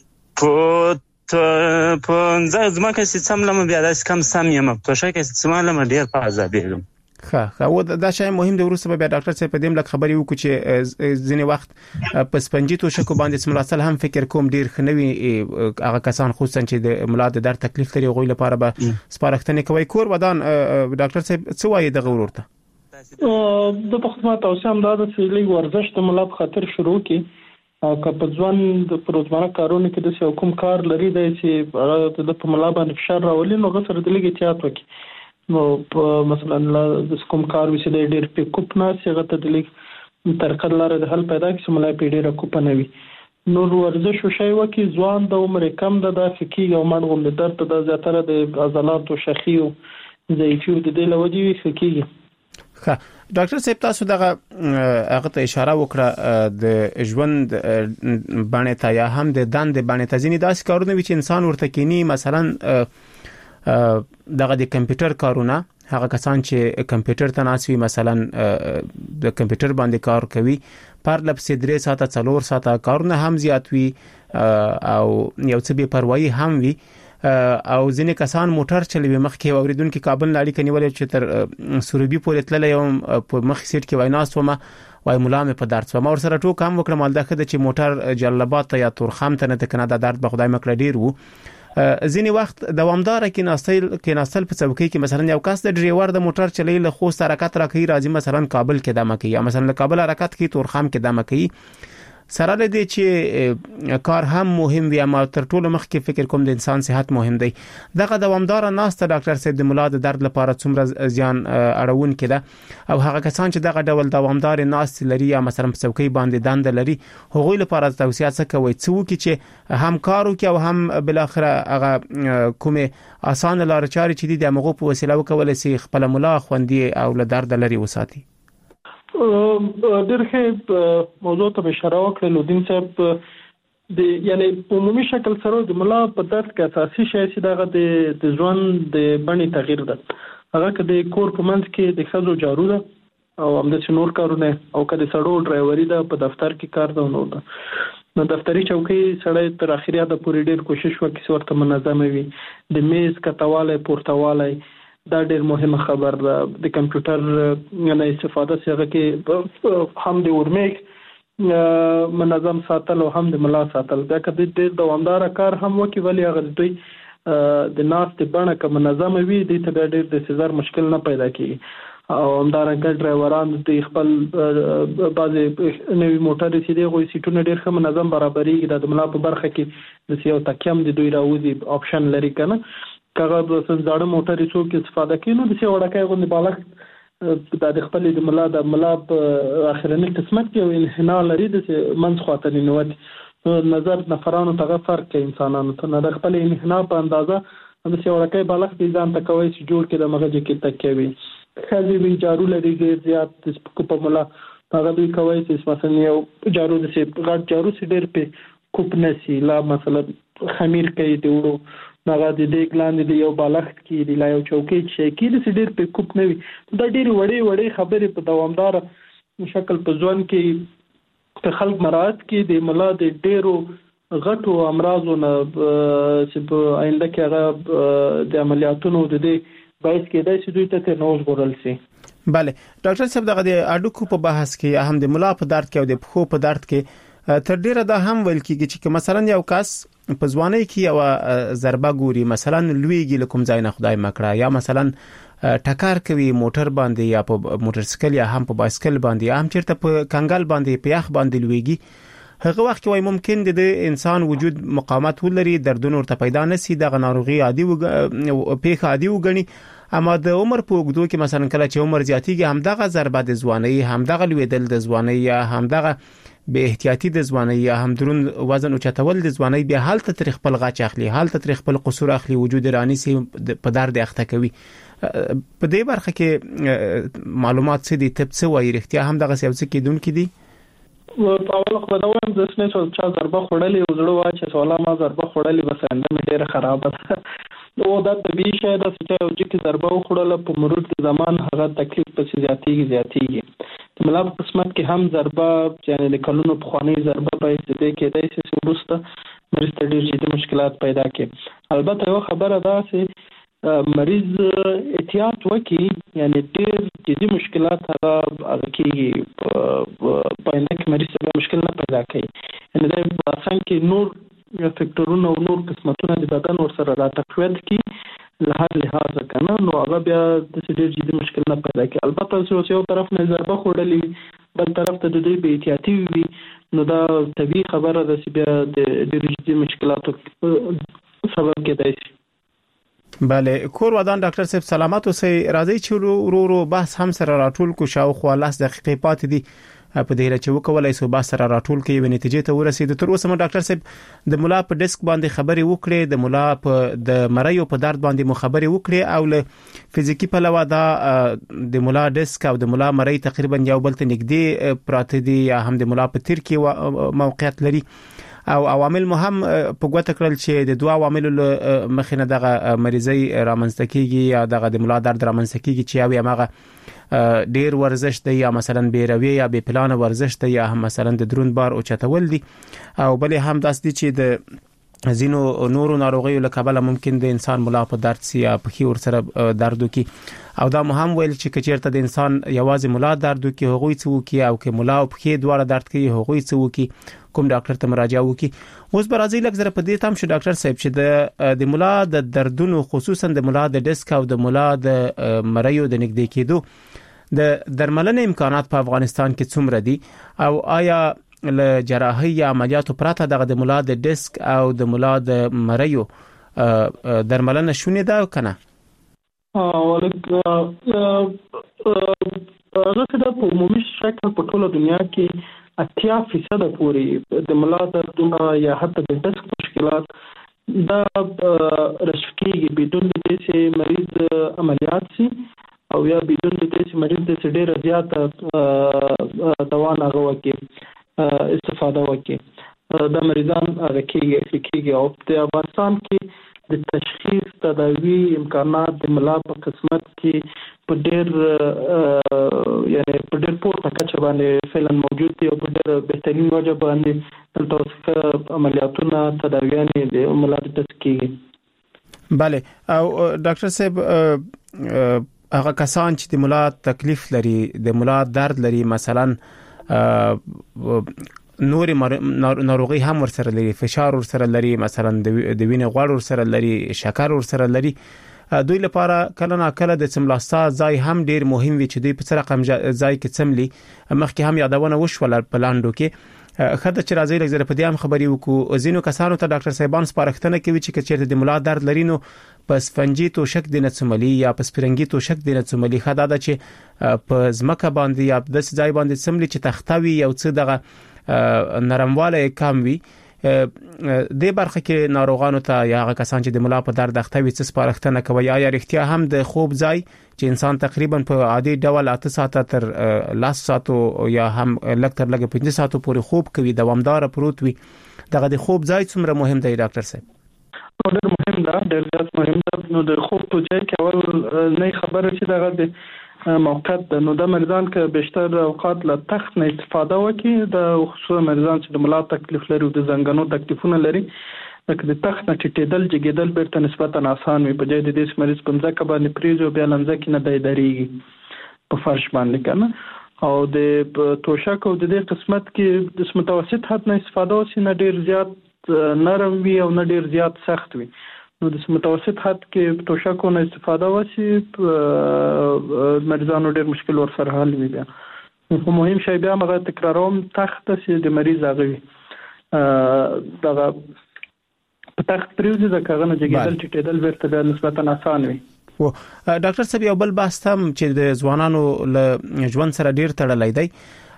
[SPEAKER 10] په په ځمکه چې څملم بیا داسې کم سم یم، په توشک چې څملم ډېر په عذابېږم.
[SPEAKER 3] ښه ښه او دا شی مهم دی. وروسته به بیا ډاکټر صاحب په دې لږ خبرې وکړو چې ځینې وخت په سپنجي توشکو باندې څملاستل هم فکر کوم ډېر ښه نه وي، هغه کسان خصوصا چې د ملا د درد تکلیف لري هغوی لپاره به سپارښتنې کوئ. کور ودان ډاکټر صاحب څه وایي دغه ورور ته؟
[SPEAKER 4] د پخوا توصیه هم دا ده چې لږ ورزش د ملا په خاطر شروع کړي، او که په ځوان د روزمره کارونو کې داسې کوم کار لري دی چې هغه د په ملا باندې فشار راولي، نو هغه سره د لږ احتیاط وکړي. نو مثلا د کوم کار وشي د ډېر په کوپ نه هغه ته د لږ طریقه لاره د حل پیدا کړي چې ملا په ډېره کوپ نه وي. نو ورزش وشي وکړي، ځوان د عمر کم ده دا فکیږي او مړ غوندې درد د زیاتره د عضلاتو شخي او ضعیفي د دې له وجې فکیږي.
[SPEAKER 3] ښه ډاکټر صاحب تاسو دغه هغه ته اشاره وکړه د ژوند باندې ته یا هم د دند باندې ته ځینې داسې کارونه وي چې انسان ورته کینی، مثلا دغه د کمپیوټر کارونه، هغه کسان چې کمپیوټر ته ناست وي مثلا د کمپیوټر باندې کار کوي پر لپسې درې ساعته څلور ساعته کارونه هم زیات وي او یو څه بې پروایي هم وي، او ځینې کسان موټر چلوي. مخکې اوریدونکو کابل نه اړیکه نیولې چې تر سروبي پورې تللی یم، په مخ سیټ کې وای ناست وم، وای ملا مې په درد شو، ما ورسره ټوک هم وکړم، مالده ښه ده چې موټر جلال آباد ته یا تورخم ته نه ته کنه دا درد به خدای مکړه ډېر وو. ځینې وخت دوامداره کېناستل کېناستل په څوکۍ کې، مثلا یو کس د ډریور د موټر چلوي له خوست حرکت راکوي راځي مثلا کابل کې دمه کوي یا مثلا له کابل حرکت کوي تورخم کې دمه کوي، سره له دې چې کار هم مهم وي، اما تر ټولو مخکې فکر کوم د انسان صحت مهم دی. دغه دوامداره ناسته ډاکټر صاحب د ملا د درد لپاره څومره زیان اړونکې ده، او هغه کسان چې دغه ډول دوامدار ناست لري یا مثلا په څوکۍ باندې دند لري هغوی لپاره توصیه څه کوي څه وکړي چې هم کار وکړي او هم بل اخره هغه کومه اسانه لار چارې چې دي د هغو په وسیله وکولای شي خپل ملا خوندي او له درد لري وساتي؟
[SPEAKER 4] ډېر ښه موضوع ته اشاره وکړه لودین صاحب. د یعنی په عمومي شکل سره د ملا په درد کې اساسي شی چې دغه د د ژوند د بڼې تغییر ده، هغه که د کور په منځ کې د ښځو جارو ده او همداسې نور کارونه، او که د سړو ډرایوري ده په دفتر کې کار ده نور ده، نو دفتري چوکۍ سړی تر اخري حده پورې ډېر کوشش وکړي چې ورته منظمه وي. د میز کتوالی پورتوالی دا ډېر مهمه خبر ده. د کمپیوټر نه استفاده څخه کې هم د ورمیک منظم ساتل او هم د ملا ساتل، دا که د دوامدار کار هم وکړي ولی هغه دوی د ناست بڼه که منظمه وي دې ته ډېر د سزار مشکل نه پیدا کیږي. او همدارنګه ډرایوران د خپل بعضې نوي موټر چې دی هغوی سیټونه ډېر ښه منظم برابرېږي. دا د ملا په برخه کې داسې یو تکیه هم د دوی راوځي آپشن لري که نه، که هغه زاړه موټر یې څوک استفاده کوي نو داسې وړکی غوندې بالښت دا د خپلې د ملا د ملا په اخرني قسمت کې یو انحنا لري داسې منځ خواته ننوتي، نظر نفرانو ته هغه فرق کوي انسانانو ته، نو د خپلې انحنا په اندازه داسې وړکی بالښت یې ځان ته کوی چې جوړ کړي د مغزې کې تکیه وي. ښځې وي جارو لري ډېر زیات د سپکو په ملا، هغه دوی کوی چې مثلا یو جارو داسې غټ جارو چې ډېر پې کوپ نه سي، لا مثلا خمیر کوي د وړو هغه د دیګ لاندې د یو بالښت کې د لا یو چوکۍ چې شی کې داسې ډېر پې کوپ نه وي. دا ډېرې وړې وړې خبرې په دوامداره شکل په ژوند کې که خلک مراعات کړي د ملا د ډېرو غټو امراضو نه چې په آینده کې هغه د عملیاتونو د دې باعث کېدای شي دوی ته ترې نه وژغورل شي.
[SPEAKER 3] بله ډاکټر صاحب دغه د اډوکو په بحث کې هم د ملا په درد کې او د پښو په درد کې تر ډیره دا هم ویل کېږي چې مثلا یو کس په ځوانۍ کې یو ضربه ګوري، مثلا لویږي له کوم ځای نه خدای مکړه، یا مثلا ټکر کوي موټر باندې یا په موټر سایکل یا هم په بایسکل باندې یا هم چیرته په کنګل باندې په یخ باندې لویږي، هغه وخت کې وای ممکن د انسان وجود مقاومت ولري، دردونه ورته پیدا نشي، دغه ناروغي عادي و پیښه عادي وګڼي، اما د عمر په اوږدو کې مثلا کله چې عمر زیاتیږي هم دغه ضربه د ځوانۍ هم دغه لویدل د ځوانۍ یا هم دغه به احتیاطي د ځواني یا هم درون وزن او چتول د ځواني بیا حالت تر خپل غاچ اخلي، حالت تر خپل قصور اخلي، وجود رانی سي په درد اخته کوي. په دې برخه کې معلومات څه دي، تب څه وایي، رښتیا هم دغه څه کېدونکې دي؟
[SPEAKER 4] په اول خو دا وایم د سنې څو چا ضربه خړلې او زړه واچې سواله ما ضربه خړلې بس انده مې ډیره خراب ده. نو دا طبيعي شی ده چې یو چې ضربه خړله په مرور د زمان هغه تکلیف په زیاتېږي زیاتېږي. د ملا په قسمت کې هم ضربه یعنی د کلونو په خواني ضربه په استدې کې د سې وروسته مریض ته ډېر جدي مشکلات پیدا کړي. البته یو خبره ده چې مریض احتیاط وکړي، یعنی ډېر جدي مشکلات هغه هغه کېږي په انده کې مریض ته مشکل نه پیدا کوي. یعنی دا باسان کې نور فکټورونه او نور قسمتونه د بدن ورسره را تقویت کړي له هر لحاظه کنه، نو هغه بیا د ډېر جدي مشکل نه پیدا کوي. البته چې یو طرف نه ضربه خوړلې بل طرف ته د دې به احتیاطي وي، نو دا طبيعي خبره ده چې بیا د ډېر جدي مشکلاتو سبب کېدای شي.
[SPEAKER 3] بله، کور ودان ډاکټر صاحب سلامات اوسئ. راځي چې ورو ورو بحث هم سره راټول کو، شاوخوا لس دقیقې پاتې دي په دې چې وکولای سو بحث سره راټول کې یو نتیجې ته ورسېد. تر اوسه مو ډاکټر صاحب د مولا په ډیسک باندې خبرې وکړې، د مولا په د مریو په درد باندې مو خبرې وکړې، او له فزیکی په لوا دا د مولا ډیسک او د مولا مری تقریبا یو بل ته نږدې پراته دي، یا هم د مولا په تیر کې موقعیت لري، او عوامل مو هم په ګوته کړل چې د دوه عواملو مخینه دغه مریضي رامنځته کیږي، یا دغه د مولا درد رامنځته کیږي چې یو هغه ډیر ورزش دی، یا مثلا بیروي یا بې پلان ورزش دی، یا هم مثلا د درون بار او چتول دی، او بل هم داس دي چې د زینو نورو ناروغیو له کبله ممکن د انسان مولا په درد سي یا په خي ور سره درد وکي. او دا مهم ویل چې کچیرته د انسان یوازې مولا درد وکي هغوی څه وکي، او که مولا او په خي دواړه درد کوي هغوی څه وکي، کوم ډاکټر ته مراجعه وکي. اوس برازیل لږ زره په دې تام شو ډاکټر صاحب چې د د مولا د دردونو خصوصا د مولا د ډیسک او د مولا د مریو د نږدې کېدو د درملنې امکانات په افغانستان کې څومره دي، او آیا له جراحي یا عملیاتو پرته دغه د مولا د ډیسک او د مولا د مریو درملنه شونې ده کنه؟
[SPEAKER 4] ولکه هغه د په عمومي شکل په ټوله دنیا کې اتیا فیصد پورې د مولا دردونه یا حتی د ډیسک مشکلات دا رشکیږي بدون د دې چې مریض عملیات سي، او یا بدون د دې چې مریض د ډېر زیات دوا نه غوکي استفاده وکړي. دا مریضان هغه کېږي کېږي او په افغانستان کې د تشخیص تداوی امکانات د مولا په قسمت کې په ډېر یعنی په ډېر پورته کچه باندې فعلا موجود دي، او په ډېر بهترین وجه باندې دلته عملیاتونه تداویانې د مولا د ډیسک کېږي.
[SPEAKER 3] بله، او ډاکټر صاحب هغه کسان چې د مولا تکلیف لري، د مولا درد لري، مثلا نور ناروغي هم ورسره لري، فشار ورسره لري، مثلا د وینې غوړ ورسره لري، شکر ورسره لري، دوی لپاره کله نا کله د سملاستا ځای هم ډیر مهم وي چې دوی په سره رقم ځای کې سملي. مخکې هم یادونه وشول په لاندو کې خاطر چې راځي لږ زره په دې هم خبري وکړو. زینو کسانو ته ډاکټر صاحبان سپارښتنه کوي چې کچېرته د مولا درد لري نو پس فنجي تو شک د نڅملي یا پس پرنګي تو شک د نڅملي خدا دا چې په زمکه باندې یا د ځای باندې سملي چې تختوي یو څه دغه نرمواله کم وي. د برخه کې ناروغانو ته یا هغه کسان چې د مولا په درد اختوي څه سپارښتنه کوي یا رښتیا هم د خوب ځای چې انسان تقریبا په عادي ډول اته ساعته تر لاس ساعتو یا هم لږ تر لږ پنځه ساعتو پورې خوب کوي دوامدار پروت وي. دغه د خوب ځای څومره مهم دی ډاکټر صاحب؟
[SPEAKER 4] ډېر مهم ده، ډېر زیات مهم ده. نو د خوب په ځای کې اول نه خبره چې دغه د موقت ده، نو د مریضان کې بیشتر اوقات له تخت نه استفاده وکړي. د خصوصا مریضان چې د مولا تکلیف لري او د زنګانو تکلیفونه لري، لکه د تخت نه ټیټېدل جګېدل بیرته نسبتا آسان وي، په ځای د دې مریض په ځکه باندې پریزو بیا لنځه کې نه دی درېږي په فرش باندې کنه. او د توشک او د دې قسمت کې د متوسط حد نه استفاده وشي، نه ډېر زیات نرم وي او نه ډېر زیات سخت وي. نو د متوسط حد کې توشکو نه استفاده وشي مریضانو ډېر مشکل ورسره حل وي. بیا خو مهم شی بیا مغه تکراروم تخت چې د مریض هغه وي دغه په تخت پریوزي د کاغذ نه جګیدل ټیټېدل ورته بیا نسبتا آسان وي.
[SPEAKER 3] و ډاکټر صاحب یو بل بحث هم چې د ځوانانو له ژوند سره ډیر تړلی دی،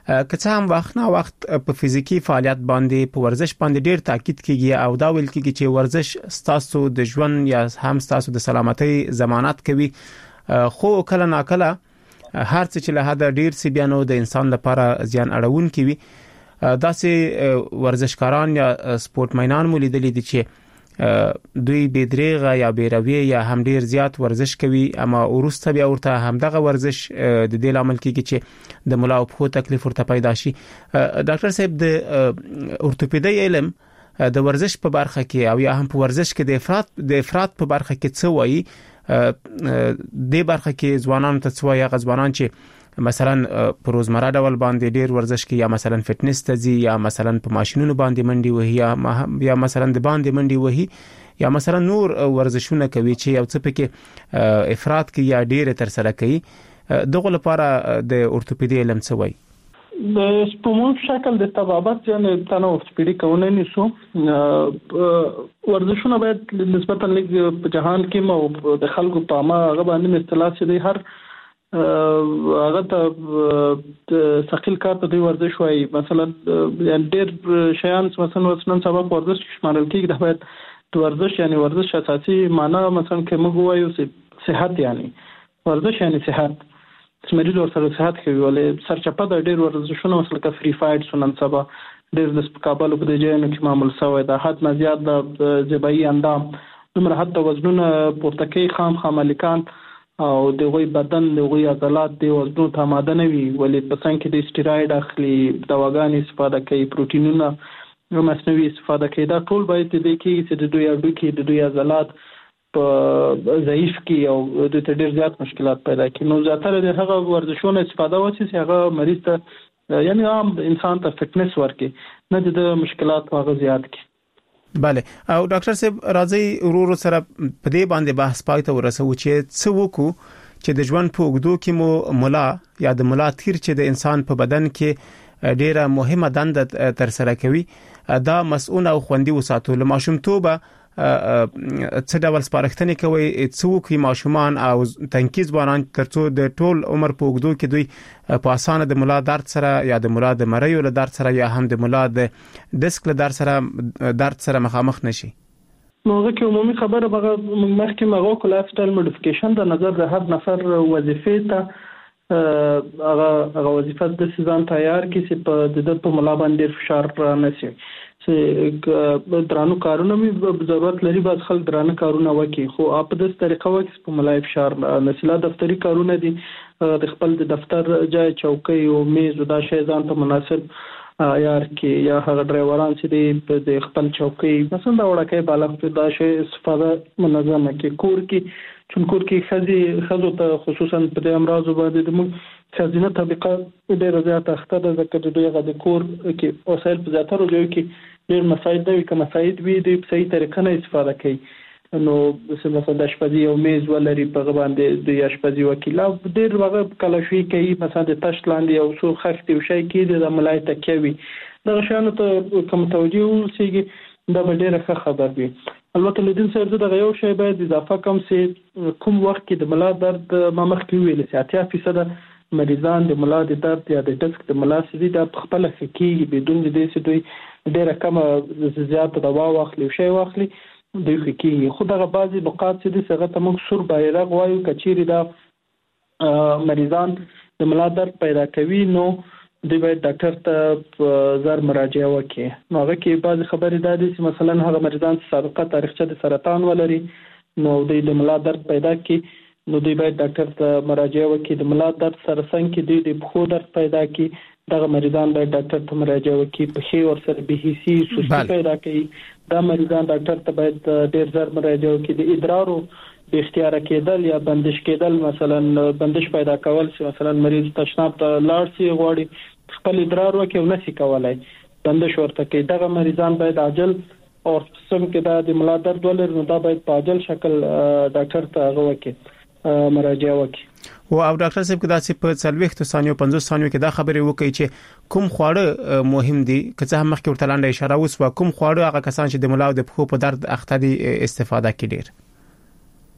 [SPEAKER 3] که څه هم وخت نه وخت په فزیکی فعالیت باندې په ورزش باندې ډیر تاکید کیږي او دا ویل کیږي چې ورزش ستاسو د ژوند یا هم ستاسو د سلامتۍ ضمانت کوي، خو کله ناکله هر څه چې له حد ډیر سی بیانو د انسان لپاره زیان اړونکي وي. داسې ورزشکاران یا سپورټمنان مو لیدلي دي چې دوی بيدریغه یا بیروی یا هم ډیر زیات ورزش کوي، اما ورسته بیا ورته هم دغه ورزش د دې لامل کیږي چې د ملا او په تکلیف ورته پیدا شي. ډاکټر صاحب د اورتوپیدي علم د ورزش په برخه کې او یا هم په ورزش کې د افراط د افراط په برخه کې څه وایي؟ د برخه کې ځوانانو ته څه وایي؟ غزوانان چې مثلا په روزمره ډول باندې ډیر ورزش کوي یا مثلا فټنس ته ځي یا مثلا په ماشينونو باندې منډي وهي یا یا مثلا د باندې منډي وهي یا مثلا نور ورزشونه کوي چې یو څه پکې افراط کوي یا ډیر تر سره کوي، دغه لپاره د اورتوپیدي علم څه وایي؟
[SPEAKER 4] د سپومون شکل د طبابت یعنی تنه اورتوپیدي کونه نیسو ورزشونه باید نسبتا لږ په جهان کې مو د خلکو په ما هغه باندې اصطلاح چې دی هر هغه ته ثقيل کار ته دی ورزش وایي. مثلا یعنی ډېر شیان مثلا وسنن سبب ورزش شمارل کېږي، د باید ورزش یعنی ورزش اساسي معنا مثلا کې موږ وایو صحت، یعنی ورزش یعنی صحت مریض ورسره صحت کوي، ولې سرچپه د ډېر ورزشونه مثلا ک فری فایټ سنن سبا ډېر د مقابله په دې ځای کې معمول شوی د حد نه زیات د زبایي اندام دومره حتی وزنونه پورته کوي خام خاملیکان او دغه بدن دغه عضلات د وزنو ته آماده نه وي، ولې په څنګه کې د سټیراید اخلي، دواګانې استفاده کوي، پروتینونه مصنوعي استفاده کوي، دا ټول باید د دې کې چې د دوی اډو کې د دوی عضلات په ضعیف کې او د ډېر زیات مشکلات پیدا کوي. نو زیاتره د هغه ورزشونو استفاده وشي چې هغه مریض ته یعنی عام انسان ته فټنس ورکړي، نه د مشکلات هغه زیات کړي.
[SPEAKER 3] بله، او ډاکټر صاحب راځي ورور سره په دې باندې بحث پای ته ورسو چې څه وکړو چې د ژوند په اوږدو کې مو ملا یا د ملا تیر چې د انسان په بدن کې ډیره مهمه دنده تر سره کوي دا مسؤل او خوندي وساتو. له ماشومتوبه څه ډول سپارښتنې کوي څه وکړي ماشومان او تنکیز ځوانان ترڅو د ټول عمر په اوږدو کې دوی په اسانه د ملا درد سره یا د ملا د مریو له درد سره یا هم د ملا د ډیسک له درد سره درد سره مخامخ نشي؟
[SPEAKER 4] موږ کې عمومي خبره بغه مخکې مغو کو لایف سټایل موډیفیکیشن د نظر د هر نفر وظیفې ته هغه هغه وظیفه د سیزان تیار کی چې په د په ملا باندې فشار نشي چې درانو کارونه می ضرورت لري، بعض خلک درانه کارونه وکي خو په دې طریقه وکي په ملای فشار نسلا دفتری کارونه دي د خپل د دفتر ځای چوکۍ او میز او دا شی ځان ته مناسب یار کې یا هغه ډرایوران چې د خپل چوکۍ مثلا دا وړکې بالغ په دا شی استفاده منظمه کې کور کې چون کور کې خزي خزو ته خصوصا په دې امراض باندې د موږ خزینه طبقه ډېر زیات اخته ده ځکه د دوی غو کور کې وسایل په زیاتره ځای کې ډېر مساعد دي کوم مساعد وي د صحیح طریقه نه استفاده کوي. نو مثلا د شپږی او میز ولري په باندې د شپږی وکیل او ډېر وغه کلاشي کوي مثلا د تشت لاندې او سو خښتي او شي کې د ملای تکوي دا شانو ته کوم توجیه وسیږي دا ډېر ښه خبر وي. البته لدین سره د یو شی باید اضافه کوم چې کوم وخت کې د ملا درد ما مخکې ویل چې اتیا فیصد مریضان د ملا د درد یا د ډسک د ملا سړي د خپل حقيقي بدون د دې چې دوی ډېر کم زیات دوا واخلي شي واخلي دوی حقيقي خو دغه بعضي نقاط چې د څنګه تمک سور بایرغ وایو کچيري دا مریضان د ملا درد پیدا کوي نو دوی باید ډاکټر ته زر مراجعه وکړي. نو هغه کې بعض خبرې دا دي چې مثلا هغه مریضان سابقه تاریخچه د سرطان ولري نو دوی د ملا درد پیدا کوي نو دوی باید ډاکټر ته مراجعه وکړي. د ملا درد سره څنګه کې دوی د پښو درد پیدا کوي دغه مریضان باید ډاکټر ته مراجعه وکړي. پښې ورسره به هیڅ سستی پیدا کوي دا مریضان ډاکټر ته باید ډېر زر مراجعه وکړي. د ادرارو به اختیار کېدل یا بندش کېدل مثلا بندش پیدا کول چې مثلا مریض تشناب ته لاړ شي غواړي خپل ادرار وکړي او نشي کولای بندش ورته کوي دغه مریضان باید عاجل او څنګه کې دا د ملا درد ولر نو دا باید په عاجل شکل ډاکټر ته غوښتي مراجعه وکړي.
[SPEAKER 3] او او ډاکټر صاحب کدا چې په څلويخت ثانیو پنځوس ثانیو کې دا خبره وکړي چې کوم خواړه مهم دي که څه هم مخکې ورته لاندې اشاره وسو کوم خواړه هغه کسان چې د ملا او د پښو په درد اخته دي استفاده کوي ډیر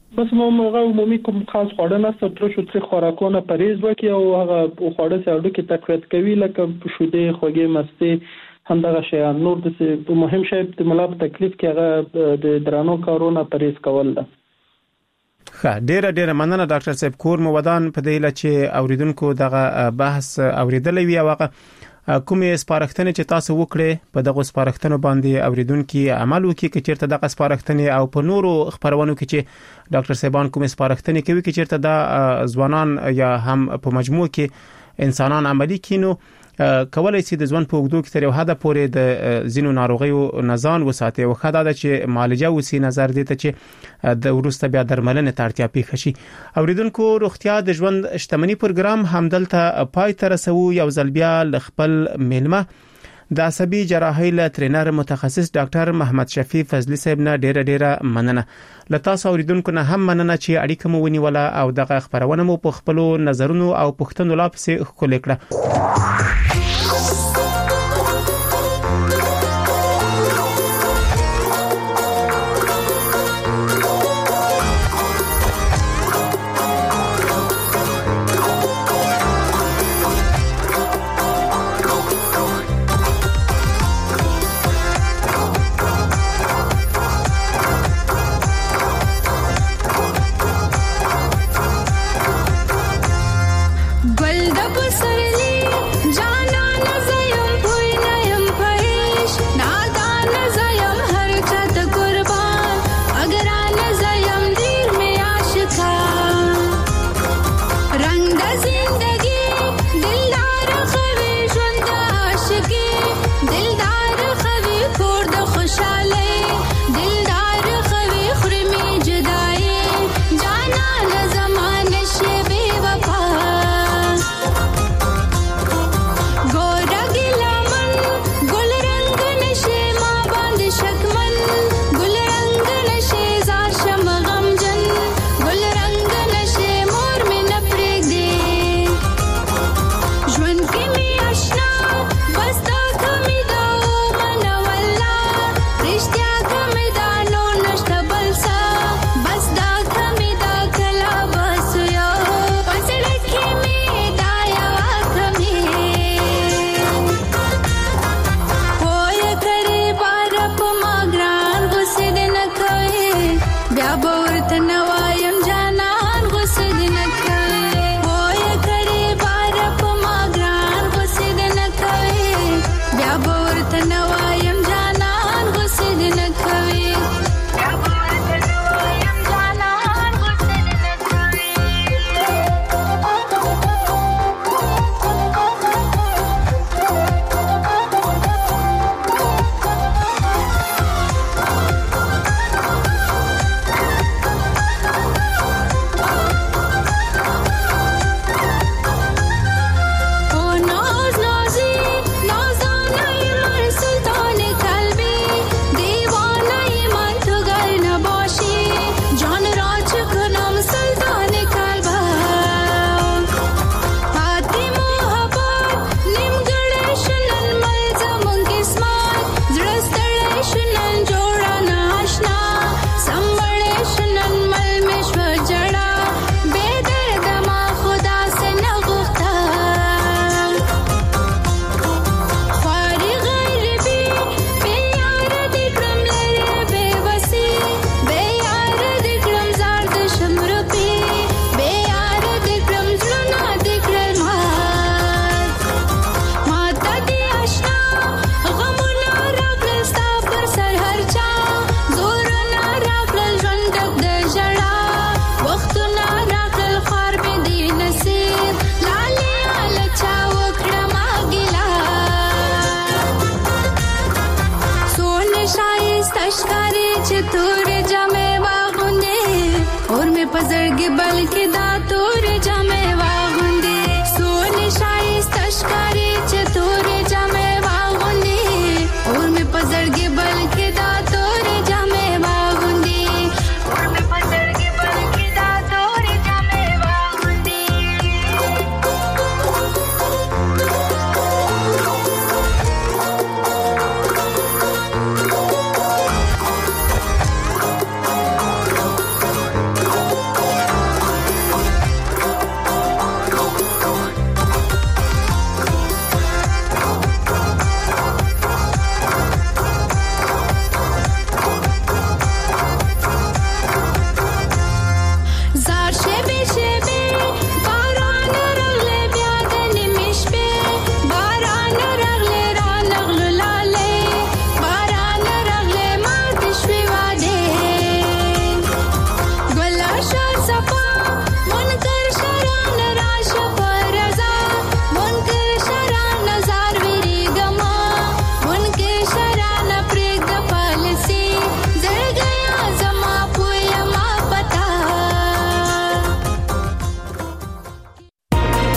[SPEAKER 4] بس مو هغه عمومي کوم خاص خواړه نه تر شو تر خوراکونه پرهیز وکي او هغه خواړه سره کې تقویت کوي لکه شوده خوږې مستي همدغه شیان نور د مهم شی د ملا په تکلیف کې هغه د درانو کارونه پرهیز کول ده.
[SPEAKER 3] ښه ډیره ډیره مننه ډاکټر صاحب کور مو ودان په دې لچ اوریدونکو دغه بحث اوریدلې وی واقع کومې سپارښتنې چې تاسو وکړې په دغه سپارښتنو باندې اوریدونکو عمل وکړي چې چیرته دغه سپارښتنې او په نورو خبرونو کې چې ډاکټر صاحبان کومې سپارښتنې کوي چې چیرته د ځوانان یا هم په مجموع کې انسانان عملی کینو کولای شي د ځوان په وګړو کې تر یو حد پورې د زینو ناروغیو نزان وساتي او خدای دا چې معالجه وسی نظر دي ته چې د ورسته بیا درملنه ترتیب پیښ شي. اوریدونکو روغتیا د ژوند شتمنی پروګرام همدلته پای ته رسو یو ځل بیا خپل میلمه د عصبي جراحي له ټرینر متخصص ډاکټر محمد شفیع فضلی صاحب نه ډیره ډیره مننه. لته تاسو اوریدونکو نه هم مننه چې اړیکه مو ونیوله او دغه خبرونه مو په خپل نظرونو او پوښتنو لا پسې خولې کړه.
[SPEAKER 11] ګل د بصر